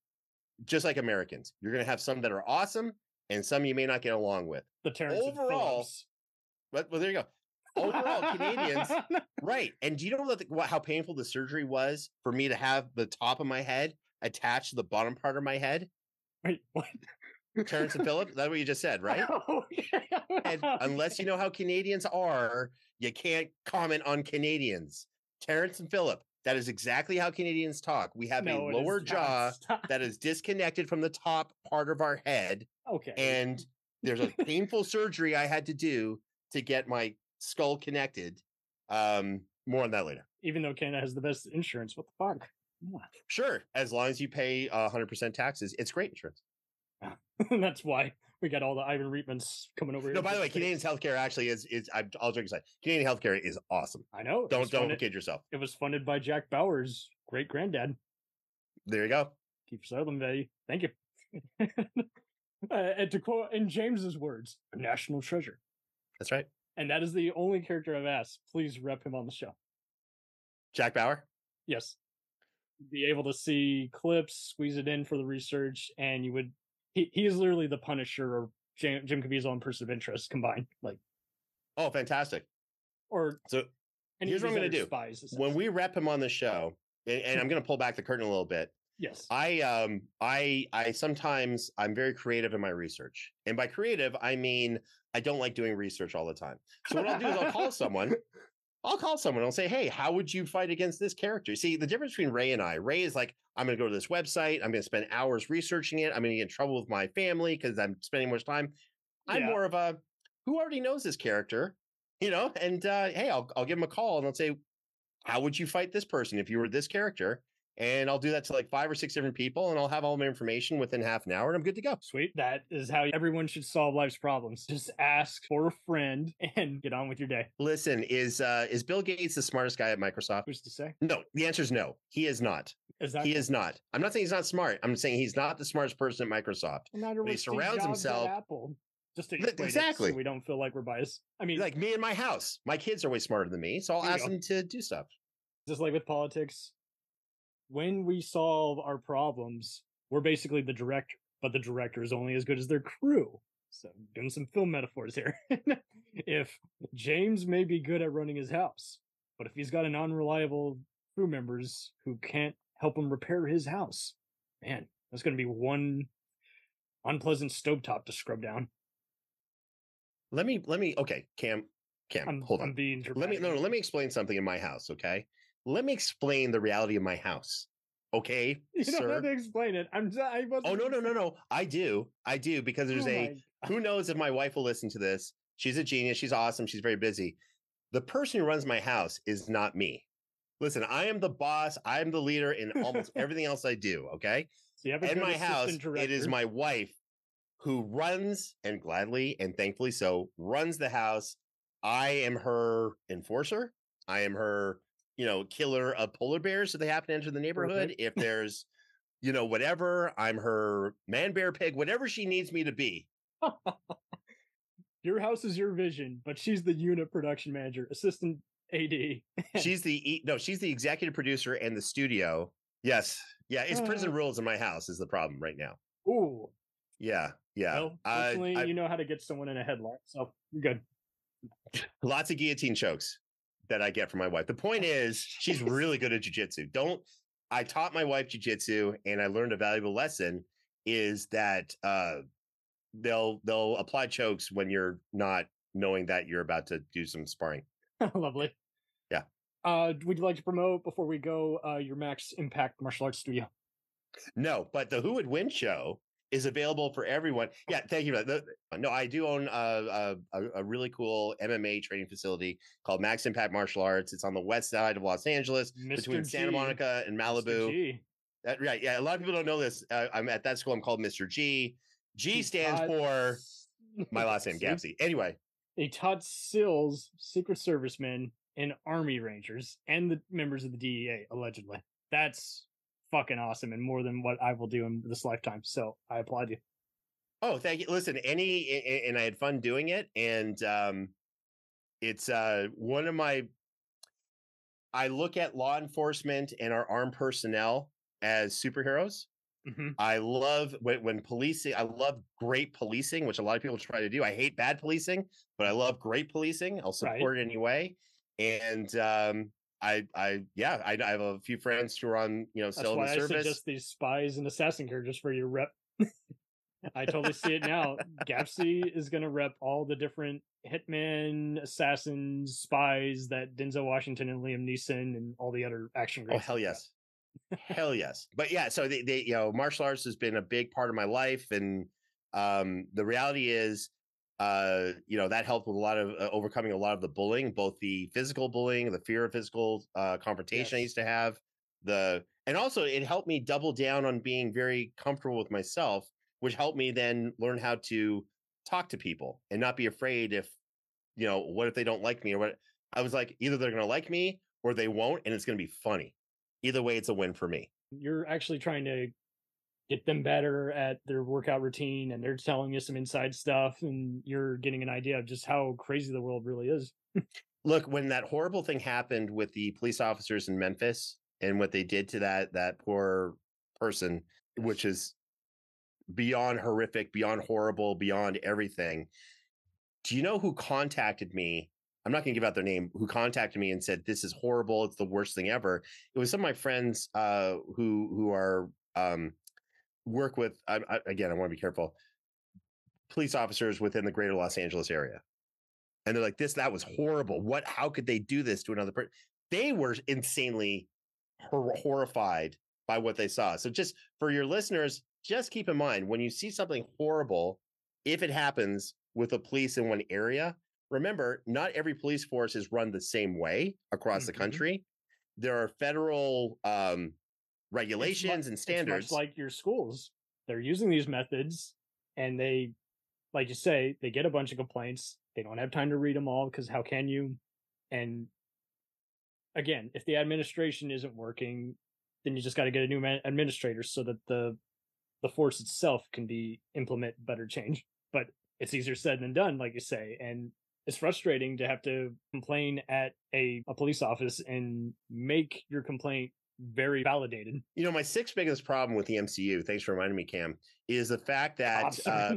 S1: just like Americans. You're going to have some that are awesome and some you may not get along with.
S2: the Terrence and
S1: Overall,
S2: Phillips.
S1: But well, there you go. Overall, Canadians, right? And do you know that the, what, how painful the surgery was for me to have the top of my head attached to the bottom part of my head?
S2: Wait, what?
S1: Terrence and Phillip, that's what you just said, right?
S2: Okay.
S1: And unless you know how Canadians are, you can't comment on Canadians. Terrence and Phillip, that is exactly how Canadians talk. We have
S2: No,
S1: a
S2: it is
S1: lower
S2: not.
S1: jaw
S2: Stop.
S1: that is disconnected from the top part of our head.
S2: Okay.
S1: And there's a painful surgery I had to do to get my skull connected. Um, more on that later.
S2: Even though Canada has the best insurance, what the fuck? Yeah.
S1: Sure, as long as you pay uh, one hundred percent taxes, it's great insurance.
S2: That's why we got all the Ivan Reitmans coming over here.
S1: No, by
S2: to
S1: the way,
S2: States.
S1: Canadians healthcare actually is is. I'm, I'll joke aside. Canadian healthcare is awesome.
S2: I know. it
S1: Don't
S2: was
S1: don't
S2: funded-
S1: kid yourself.
S2: It was funded by Jack Bauer's great granddad,
S1: There you go.
S2: Keith Sutherland. Value. Thank you. uh, and to quote in James's words, a national treasure.
S1: That's right.
S2: And that is the only character I've asked. Please rep him on the show.
S1: Jack Bauer.
S2: Yes. Be able to see clips, squeeze it in for the research, and you would. He he is literally the Punisher or Jim, Jim Caviezel and Person of Interest combined. Like,
S1: Oh, fantastic.
S2: or
S1: So
S2: any
S1: here's
S2: of
S1: what I'm
S2: these
S1: going to
S2: other
S1: do.
S2: Spies,
S1: When
S2: essentially.
S1: we rep him on the show, and, and I'm going to pull back the curtain a little bit.
S2: Yes.
S1: I um I I sometimes I'm very creative in my research. And by creative, I mean I don't like doing research all the time. So what I'll do is I'll call someone. I'll call someone. I'll say, "Hey, how would you fight against this character?" See, the difference between Ray and I. Ray is like, "I'm going to go to this website. I'm going to spend hours researching it. I'm going to get in trouble with my family because I'm spending much time." I'm
S2: Yeah.
S1: more of a who already knows this character, you know. And uh, hey, I'll I'll give him a call and I'll say, "How would you fight this person if you were this character?" And I'll do that to like five or six different people, and I'll have all my information within half an hour, and I'm good to go.
S2: Sweet. That is how everyone should solve life's problems. Just ask for a friend and get on with your day.
S1: Listen, is uh, is Bill Gates the smartest guy at Microsoft?
S2: Who's to say?
S1: No, the answer is no. He is not.
S2: Is that
S1: He is not. I'm not saying he's not smart. I'm saying he's not the smartest person at Microsoft.
S2: Neither
S1: But he
S2: was Steve
S1: surrounds
S2: Jobs at
S1: himself-
S2: Apple. Just to
S1: Th-
S2: equate it
S1: exactly.
S2: so we don't feel like we're biased. I mean,
S1: Like me and my house. My kids are way smarter than me, so I'll
S2: There you
S1: ask
S2: go.
S1: them to do stuff.
S2: just like with politics, when we solve our problems, we're basically the director, but the director is only as good as their crew. So, doing some film metaphors here. If James may be good at running his house, but if he's got an unreliable crew members who can't help him repair his house, man, that's going to be one unpleasant stovetop to scrub down.
S1: Let me let me okay, Cam, Cam,
S2: I'm,
S1: hold on.
S2: I'm being
S1: Let me
S2: dramatic.
S1: no, no, let me explain something in my house, okay? Let me explain the reality of my house. Okay,
S2: You don't
S1: sir.
S2: have to explain it. I'm. I wasn't.
S1: Oh no, no, no, no. I do. I do because there's
S2: Oh
S1: a
S2: my-
S1: who knows if my wife will listen to this. She's a genius. She's awesome. She's very busy. The person who runs my house is not me. Listen, I am the boss. I am the leader in almost everything else I do. Okay.
S2: So you have a
S1: In
S2: good
S1: my
S2: assistant
S1: house, it is
S2: director.
S1: my wife who runs, and gladly and thankfully so, runs the house. I am her enforcer. I am her, you know, killer of polar bears. So they happen to enter the neighborhood.
S2: Perfect.
S1: If there's, you know, whatever, I'm her man, bear, pig, whatever she needs me to be.
S2: Your house is your vision, but she's the unit production manager, assistant A D.
S1: She's the e- no, she's the executive producer and the studio. Yes, yeah, it's prison
S2: Uh.
S1: rules in my house is the problem right now.
S2: Ooh.
S1: Yeah, yeah.
S2: Well,
S1: Uh,
S2: fortunately,
S1: I-
S2: you know how to get someone in a headlock, so you're good.
S1: lots of guillotine chokes that I get from my wife. The point is, she's really good at jujitsu. Don't I taught my wife jujitsu, and I learned a valuable lesson: is that uh, they'll they'll apply chokes when you're not knowing that you're about to do some sparring.
S2: Lovely.
S1: Yeah.
S2: Uh, would you like to promote before we go uh, your Max Impact Martial Arts Studio?
S1: No, but the Who Would Win show is available for everyone. Yeah, thank you. for that. The- No, I do own a, a, a really cool M M A training facility called Max Impact Martial Arts. It's on the west side of Los Angeles,
S2: Mister
S1: between Santa
S2: G.
S1: Monica and
S2: Mister
S1: Malibu.
S2: G.
S1: That, right? Yeah, a lot of people don't know this. Uh, I'm at that school. I'm called Mister G. G
S2: He
S1: stands
S2: taught-
S1: for my last name,
S2: See?
S1: Gapsy. Anyway,
S2: They taught SEALs, Secret Servicemen, and Army Rangers, and the members of the D E A, allegedly. That's fucking awesome, and more than what I will do in this lifetime. So I applaud you.
S1: oh, thank you. Listen, any a- a- and I had fun doing it, and um, it's uh one of my. I look at law enforcement and our armed personnel as superheroes.
S2: Mm-hmm.
S1: I love when, when policing. I love great policing, which a lot of people try to do. I hate bad policing, but I love great policing. I'll support it anyway. And um, I, I, yeah, I, I have a few friends who are on, you know,
S2: That's
S1: still in
S2: why
S1: the
S2: I
S1: service.
S2: suggest these spies and assassin characters for your rep. I totally see it now. Gapsy is going to rep all the different hitmen, assassins, spies that Denzel Washington and Liam Neeson and all the other action
S1: Oh
S2: greats.
S1: hell yes, hell yes. But yeah, so they, they, you know, martial arts has been a big part of my life, and um, the reality is, uh, you know, that helped with a lot of uh, overcoming a lot of the bullying, both the physical bullying, the fear of physical uh, confrontation I
S2: Yes.
S1: used to have, the and also it helped me double down on being very comfortable with myself, which helped me then learn how to talk to people and not be afraid if, you know, what if they don't like me or what. I was like, either they're going to like me or they won't, and it's going to be funny. Either way, it's a win for me.
S2: You're actually trying to get them better at their workout routine, and they're telling you some inside stuff, and you're getting an idea of just how crazy the world really is.
S1: Look, when that horrible thing happened with the police officers in Memphis and what they did to that that poor person, which is beyond horrific, beyond horrible, beyond everything. Do you know who contacted me? I'm not going to give out their name. Who contacted me and said, "This is horrible. It's the worst thing ever." It was some of my friends uh, who who are um, work with. I, I, again, I want to be careful. Police officers within the greater Los Angeles area, and they're like, "This that was horrible. What? How could they do this to another person?" They were insanely hor- horrified by what they saw. So, just for your listeners, just keep in mind when you see something horrible, if it happens with the police in one area. Remember, not every police force is run the same way across
S2: Mhm.
S1: the country. There are federal um, regulations
S2: It's mu-
S1: and standards.
S2: It's much like your schools. They're using these methods, and they, like you say, they get a bunch of complaints. They don't have time to read them all because how can you? And again, if the administration isn't working, then you just got to get a new man- administrator so that the the force itself can be implement better change. But it's easier said than done, like you say, and it's frustrating to have to complain at a, a police office and make your complaint very validated.
S1: You know, my sixth biggest problem with the M C U, thanks for reminding me, Cam, is the fact that uh,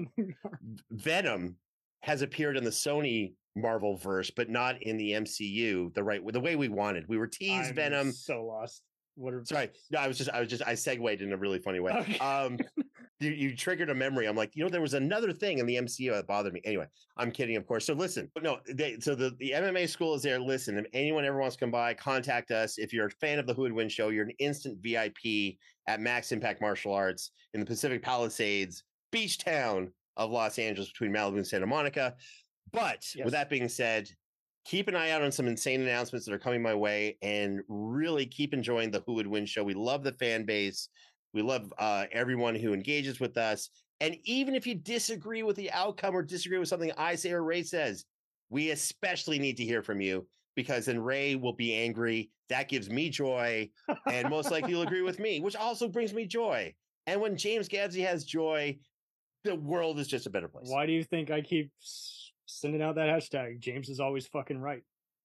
S1: Venom has appeared in the Sony Marvel verse, but not in the M C U the right the way we wanted. We were teased
S2: I'm
S1: Venom.
S2: so lost. What are
S1: Sorry, no, I was just, I was just, I segued in a really funny way.
S2: Okay.
S1: Um, you, you triggered a memory. I'm like, you know, there was another thing in the M C U that bothered me. Anyway, I'm kidding, of course. So listen, no, they, so the, the M M A school is there. Listen, if anyone ever wants to come by, contact us. If you're a fan of the Who Would Win show, you're an instant V I P at Max Impact Martial Arts in the Pacific Palisades, beach town of Los Angeles between Malibu and Santa Monica. But
S2: Yes.
S1: with that being said, keep an eye out on some insane announcements that are coming my way, and really keep enjoying the Who Would Win show. We love the fan base. We love uh, everyone who engages with us. And even if you disagree with the outcome or disagree with something I say or Ray says, we especially need to hear from you, because then Ray will be angry. That gives me joy, and most likely you'll agree with me, which also brings me joy. And when James Gadsby has joy, the world is just a better place.
S2: Why do you think I keep s- sending out that hashtag? James is always fucking right.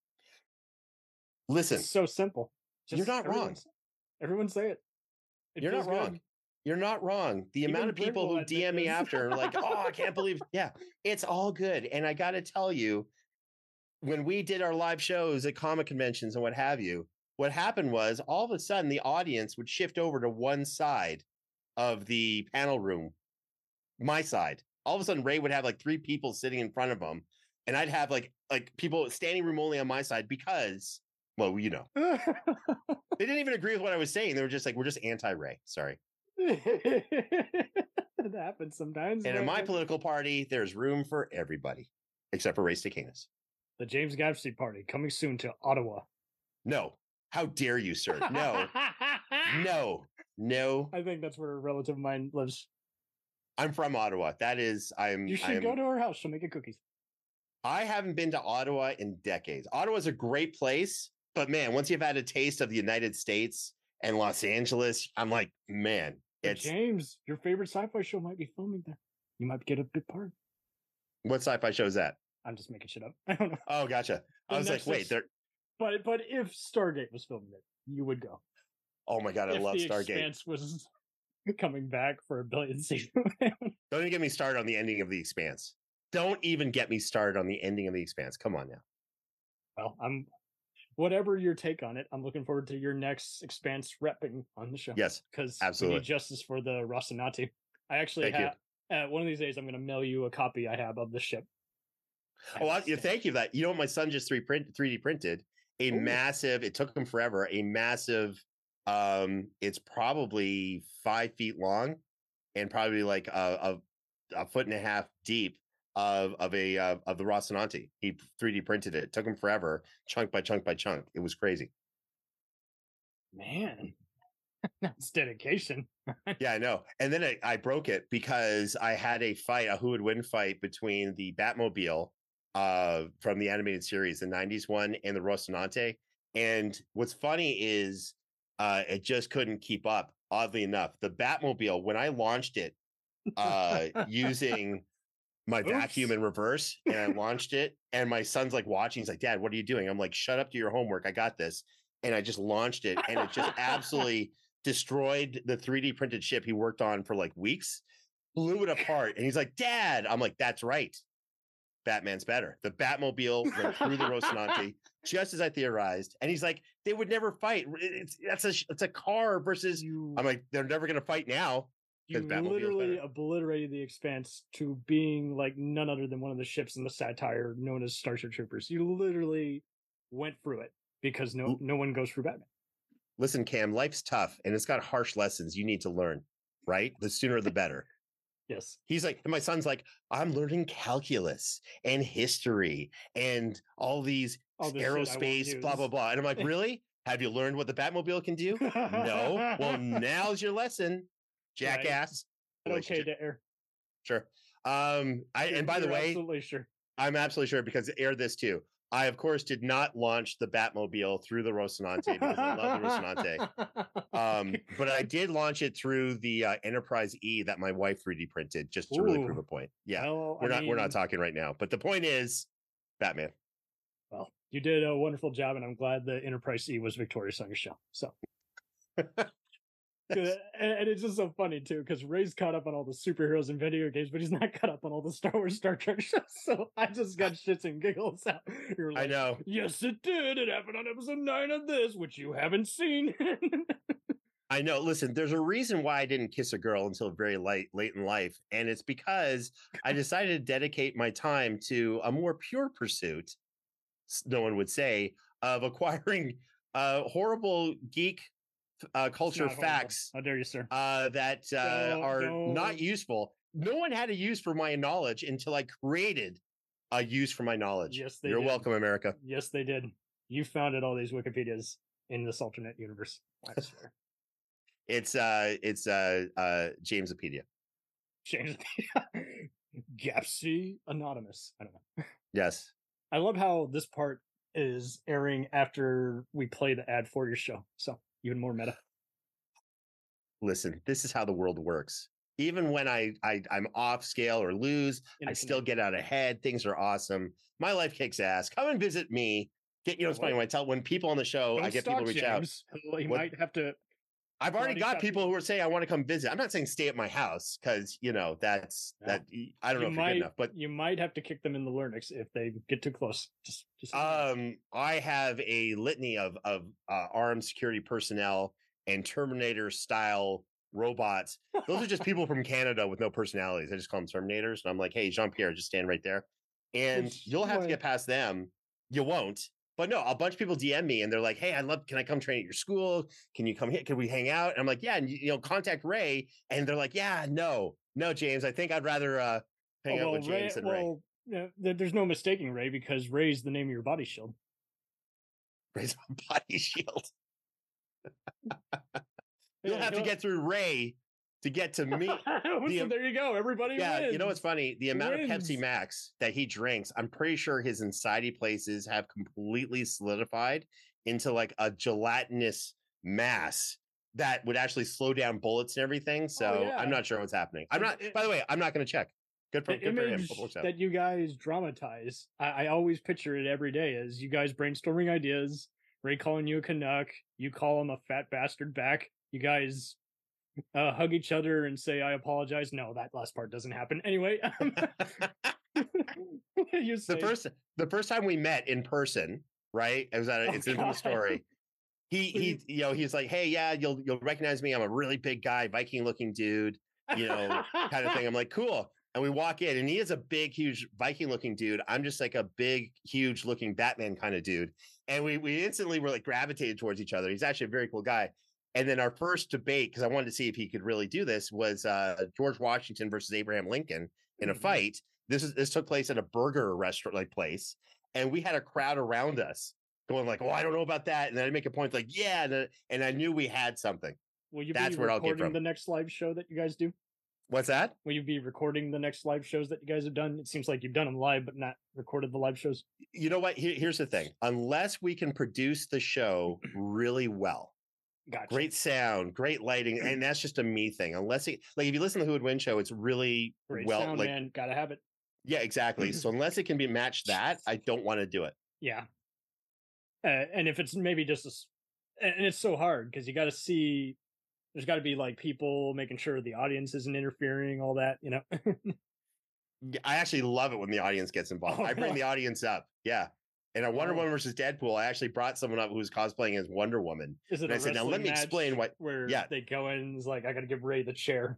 S1: Listen,
S2: It's so simple.
S1: you're not
S2: everyone,
S1: wrong.
S2: Everyone say it. It
S1: You're not
S2: feels
S1: wrong.
S2: good.
S1: You're not wrong. The
S2: Even
S1: amount of
S2: Brent
S1: people
S2: will
S1: who
S2: admit
S1: D M me
S2: this.
S1: after are like, oh, I can't believe. Yeah, it's all good. And I got to tell you, when we did our live shows at comic conventions and what have you, what happened was all of a sudden the audience would shift over to one side of the panel room, my side. All of a sudden, Ray would have like three people sitting in front of him, and I'd have like like people standing room only on my side because, well, you know, they didn't even agree with what I was saying. They were just like, we're just anti-Ray. Sorry.
S2: It happens sometimes.
S1: And in
S2: but-
S1: my political party, there's room for everybody except for Ray Stacanis.
S2: The James Gadsby Party coming soon to Ottawa.
S1: No. How dare you, sir? No. No. No.
S2: I think that's where a relative of mine lives.
S1: I'm from Ottawa. That is, I'm.
S2: You should
S1: I'm,
S2: go to her house. She'll make you cookies.
S1: I haven't been to Ottawa in decades. Ottawa's a great place, but man, once you've had a taste of the United States and Los Angeles, I'm like, man,
S2: But
S1: it's
S2: James, your favorite sci-fi show might be filming there. You might get a big part.
S1: what sci-fi show is that?
S2: I'm just making shit up. I don't know.
S1: Oh, gotcha. I
S2: The
S1: was like,
S2: next
S1: wait,
S2: is-
S1: there.
S2: But but if Stargate was filming it, you would go.
S1: Oh my god, I
S2: if
S1: love
S2: the
S1: Stargate.
S2: Expanse was coming back for a billion season.
S1: Don't even get me started on the ending of The Expanse. Don't even get me started on the ending of The Expanse. Come on now.
S2: Well, I'm whatever your take on it. I'm looking forward to your next Expanse repping on the show.
S1: Yes,
S2: because we
S1: absolutely.
S2: need justice for the Rocinante. I actually
S1: Thank you.
S2: have. Uh, one of these days, I'm going to mail you a copy I have of the ship.
S1: Oh, I, yeah, thank you for that. You know what my son just three print three D printed a
S2: Ooh.
S1: massive. It took him forever. A massive. Um, it's probably five feet long, and probably like a a, a foot and a half deep of of a uh, of the Rocinante. He three D printed it. It took him forever, chunk by chunk by chunk. It was crazy.
S2: Man, that's dedication.
S1: Yeah, I know. And then I, I broke it because I had a fight, a who would win fight between the Batmobile uh, from the animated series, the nineties one, and the Rocinante. And what's funny is uh, it just couldn't keep up, oddly enough. The Batmobile, when I launched it uh, using my
S2: Oops.
S1: vacuum in reverse, and I launched it, and my son's like watching, he's like, Dad, what are you doing? I'm like, shut up, do your homework. I got this. And I just launched it, and it just absolutely destroyed the three D printed ship he worked on for like weeks, blew it apart. And he's like, Dad, I'm like, that's right. Batman's better. The Batmobile went through the Rocinante, just as I theorized. And he's like, they would never fight. It's that's a it's a car versus.
S2: You,
S1: I'm like, they're never gonna fight now.
S2: you
S1: 'cause Batmobile's
S2: literally
S1: better.
S2: obliterated the Expanse to being like none other than one of the ships in the satire known as Starship Troopers. You literally went through it because no no one goes through Batman.
S1: Listen, Cam, life's tough, and it's got harsh lessons you need to learn. Right, the sooner the better.
S2: Yes.
S1: He's like, and my son's like, I'm learning calculus and history and all these
S2: All this shit I won't
S1: aerospace, blah,
S2: use.
S1: blah, blah. And I'm like, really? Have you learned what the Batmobile can do? No. Well, now's your lesson, jackass.
S2: Okay
S1: Relationship.
S2: to air.
S1: Sure. Um, I, and by the
S2: You're
S1: way,
S2: absolutely sure.
S1: I'm absolutely sure because air this too. I, of course, did not launch the Batmobile through the Rocinante because I love the Rocinante. Um, but I did launch it through the uh, Enterprise E that my wife three D printed just to really
S2: Ooh.
S1: prove a point. Yeah,
S2: Well, I
S1: we're not we're
S2: mean-
S1: not talking right now, but the point is, Batman.
S2: Well, you did a wonderful job, and I'm glad the Enterprise E was victorious on your show. So, Good. and, and it's just so funny too, because Ray's caught up on all the superheroes and video games, but he's not caught up on all the Star Wars, Star Trek shows. So I just got shits and giggles out. You're
S1: I
S2: like,
S1: know.
S2: yes, it did. It happened on episode nine of this, which you haven't seen.
S1: I know. Listen, there's a reason why I didn't kiss a girl until very late late in life, and it's because I decided to dedicate my time to a more pure pursuit. s- No one would say of acquiring uh, horrible geek uh, culture
S2: not horrible.
S1: facts
S2: How dare you, sir?
S1: uh, that uh,
S2: Don't-
S1: are
S2: don't.
S1: not useful. No one had a use for my knowledge until I created a use for my knowledge.
S2: Yes, they
S1: You're
S2: did.
S1: welcome, America.
S2: Yes, they did. You founded all these Wikipedias in this alternate universe. I swear.
S1: It's uh, it's uh, uh, Jamesopedia.
S2: Change the Gapsy Anonymous. I don't know.
S1: Yes.
S2: I love how this part is airing after we play the ad for your show. So even more meta.
S1: Listen, this is how the world works. Even when I, I I'm off scale or lose, I still get out ahead. Things are awesome. My life kicks ass. Come and visit me. Get you know, it's funny when I tell when people on the show,
S2: Don't
S1: I get
S2: stalk
S1: people reach
S2: James.
S1: out.
S2: You
S1: What-
S2: might have to.
S1: I've already
S2: Karate
S1: got
S2: chop
S1: people who are saying I want to come visit. I'm not saying stay at my house because you know that's
S2: No.
S1: that I don't know
S2: you
S1: if
S2: might,
S1: you're good enough, but
S2: you might have to kick them in the larynx if they get too close. Just, just
S1: um, I have a litany of of uh, armed security personnel and Terminator style robots. Those are just people from Canada with no personalities. I just call them Terminators, and I'm like, hey, Jean Pierre, just stand right there, and
S2: Which
S1: you'll have to
S2: way-
S1: get past them. You won't. But no, a bunch of people D M me and they're like, "Hey, I love. Can I come train at your school? Can you come here? Can we hang out?" And I'm like, "Yeah." And you know, contact Ray. And they're like, "Yeah, no, no, James. I think I'd rather uh, hang
S2: Oh,
S1: out
S2: well,
S1: with James
S2: Ray,
S1: and Ray."
S2: well, yeah, there- there's no mistaking Ray because Ray's the name of your body shield.
S1: Ray's my body shield. You'll
S2: Yeah,
S1: have to
S2: he'll-
S1: get through Ray to get to me.
S2: so
S1: The-
S2: there you go. Everybody
S1: yeah,
S2: wins.
S1: you know what's funny? The amount of Pepsi
S2: Wins.
S1: Max that he drinks, I'm pretty sure his inside places have completely solidified into like a gelatinous mass that would actually slow down bullets and everything. So
S2: Oh, yeah.
S1: I'm not sure what's happening. I'm
S2: It-
S1: not.
S2: it-
S1: by the way, I'm not going to check. Good for,
S2: The
S1: good for him.
S2: image
S1: Hope it works out.
S2: that you guys dramatize, I, I always picture it every day as you guys brainstorming ideas. Ray calling you a Canuck, you call him a fat bastard back. You guys uh, hug each other and say, "I apologize." No, that last part doesn't happen. Anyway, um, you say,
S1: the first the first time we met in person, right? It was at a,
S2: Oh,
S1: it's in the
S2: God.
S1: story. He he you know he's like, "Hey, yeah, you'll you'll recognize me. I'm a really big guy, Viking looking dude, you know, kind of thing." I'm like, "Cool." And we walk in, and he is a big, huge Viking looking dude. I'm just like a big, huge looking Batman kind of dude. And we we instantly were like gravitated towards each other. He's actually a very cool guy. And then our first debate, because I wanted to see if he could really do this, was uh, George Washington versus Abraham Lincoln in a
S2: Mhm.
S1: fight. This is this took place at a burger restaurant like place, and we had a crowd around us going like, "Oh, I don't know about that." And then I make a point like, "Yeah," and, then- and I knew we had something.
S2: Will you
S1: That's
S2: be
S1: where I'll get
S2: recording
S1: from.
S2: the next live show that you guys do?
S1: What's that?
S2: Will you be recording the next live shows that you guys have done? It seems like you've done them live, but not recorded the live shows.
S1: You know what? Here, here's the thing: unless we can produce the show really well,
S2: Gotcha.
S1: great sound, great lighting, and that's just a me thing. Unless it, like if you listen to Who Would Win show, it's really
S2: Great
S1: well,
S2: sound,
S1: like
S2: man. Gotta have it.
S1: yeah, exactly. So unless it can be matched that, I don't want to do it.
S2: Yeah. Uh, and if it's maybe just a, s- and it's so hard because you got to see, there's got to be like people making sure the audience isn't interfering, all that, you know.
S1: Yeah, I actually love it when the audience gets involved.
S2: Oh,
S1: I bring
S2: really?
S1: the audience up. Yeah. And on Wonder
S2: Oh.
S1: Woman versus Deadpool, I actually brought someone up who was cosplaying as Wonder Woman.
S2: Is it
S1: And
S2: a
S1: I said, now
S2: wrestling
S1: let me
S2: match
S1: explain what.
S2: where
S1: Yeah.
S2: they go in and it's like, I got to give Ray the chair,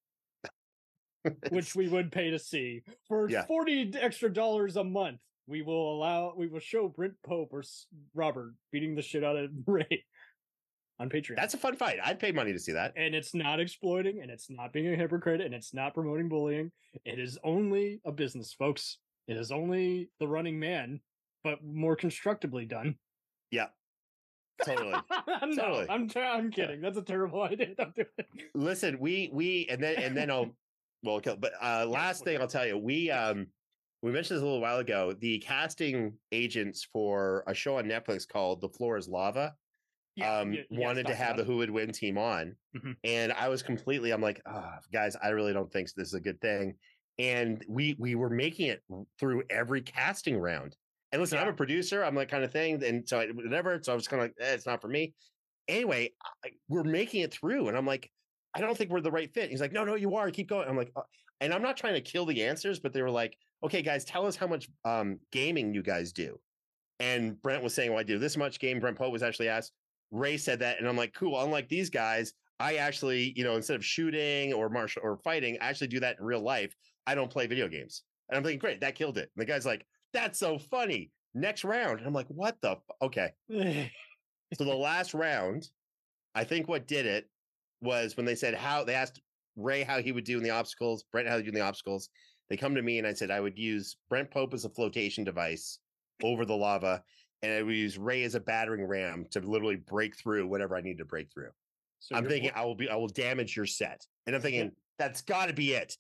S2: which we would pay to see for
S1: Yeah.
S2: forty extra dollars a month. We will allow, we will show Brent Pope or S- Robert beating the shit out of Ray on Patreon.
S1: That's a fun fight. I'd pay money to see that.
S2: And it's not exploiting, and it's not being a hypocrite, and it's not promoting bullying. It is only a business, folks. It is only the running man, but more constructively done.
S1: Yeah. Totally.
S2: no,
S1: Totally.
S2: I'm I'm kidding. That's a terrible idea. Don't do it.
S1: Listen, we we and then and then I'll well, okay, but uh last thing I'll tell you, we um we mentioned this a little while ago. The casting agents for a show on Netflix called The Floor is Lava
S2: Yeah,
S1: um
S2: you- you guys
S1: wanted to
S2: talked
S1: have
S2: about
S1: the
S2: it.
S1: Who Would Win team on.
S2: Mhm.
S1: And I was completely, I'm like, oh, guys, I really don't think this is a good thing. And we we were making it through every casting round. And listen, I'm
S2: Yeah.
S1: a producer. I'm that kind of thing. And so I, whatever. So I was kind of like, eh, it's not for me. Anyway, I, we're making it through. And I'm like, I don't think we're the right fit. He's like, no, no, you are. Keep going. I'm like, uh, and I'm not trying to kill the answers, but they were like, okay, guys, tell us how much um, gaming you guys do. And Brent was saying, well, I do this much game. Brent Pope was actually asked. Ray said that. And I'm like, cool. Unlike these guys, I actually, you know, instead of shooting or martial or fighting, I actually do that in real life. I don't play video games. And I'm thinking, great, that killed it. And the guy's like, that's so funny. Next round. And I'm like, what the? F-? Okay. So the last round, I think what did it was when they said how they asked Ray how he would do in the obstacles, Brent how he would do in the obstacles. They come to me and I said I would use Brent Pope as a flotation device over the lava, and I would use Ray as a battering ram to literally break through whatever I need to break through.
S2: So
S1: I'm
S2: you're
S1: thinking
S2: fo-
S1: I will be I will damage your set. And I'm thinking that's gotta be it.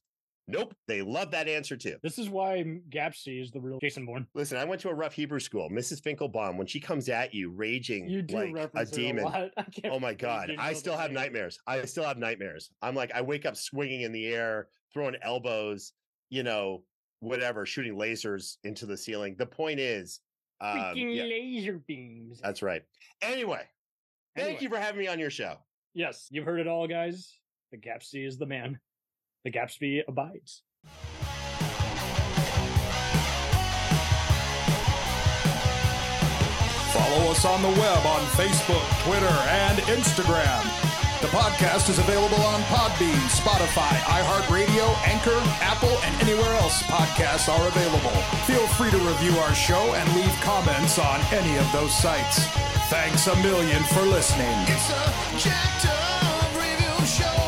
S1: Nope. They love that answer too.
S2: This is why Gapsy is the real Jason Bourne.
S1: Listen, I went to a rough Hebrew school. Missus Finkelbaum, when she comes at you raging
S2: You do
S1: like a
S2: reference her a
S1: demon.
S2: lot. I can't
S1: Oh my
S2: believe
S1: God.
S2: you
S1: I
S2: know
S1: still
S2: the
S1: have
S2: name.
S1: nightmares. I still have nightmares. I'm like, I wake up swinging in the air, throwing elbows, you know, whatever, shooting lasers into the ceiling. The point is, um,
S2: Freaking
S1: yeah,
S2: laser beams.
S1: that's right. Anyway, thank
S2: Anyway.
S1: you for having me on your show.
S2: Yes, you've heard it all, guys. The Gapsy is the man. The Gapsy abides.
S13: Follow us on the web on Facebook, Twitter, and Instagram. The podcast is available on Podbean, Spotify, iHeartRadio, Anchor, Apple, and anywhere else podcasts are available. Feel free to review our show and leave comments on any of those sites. Thanks a million for listening.
S3: It's a jacked up review show.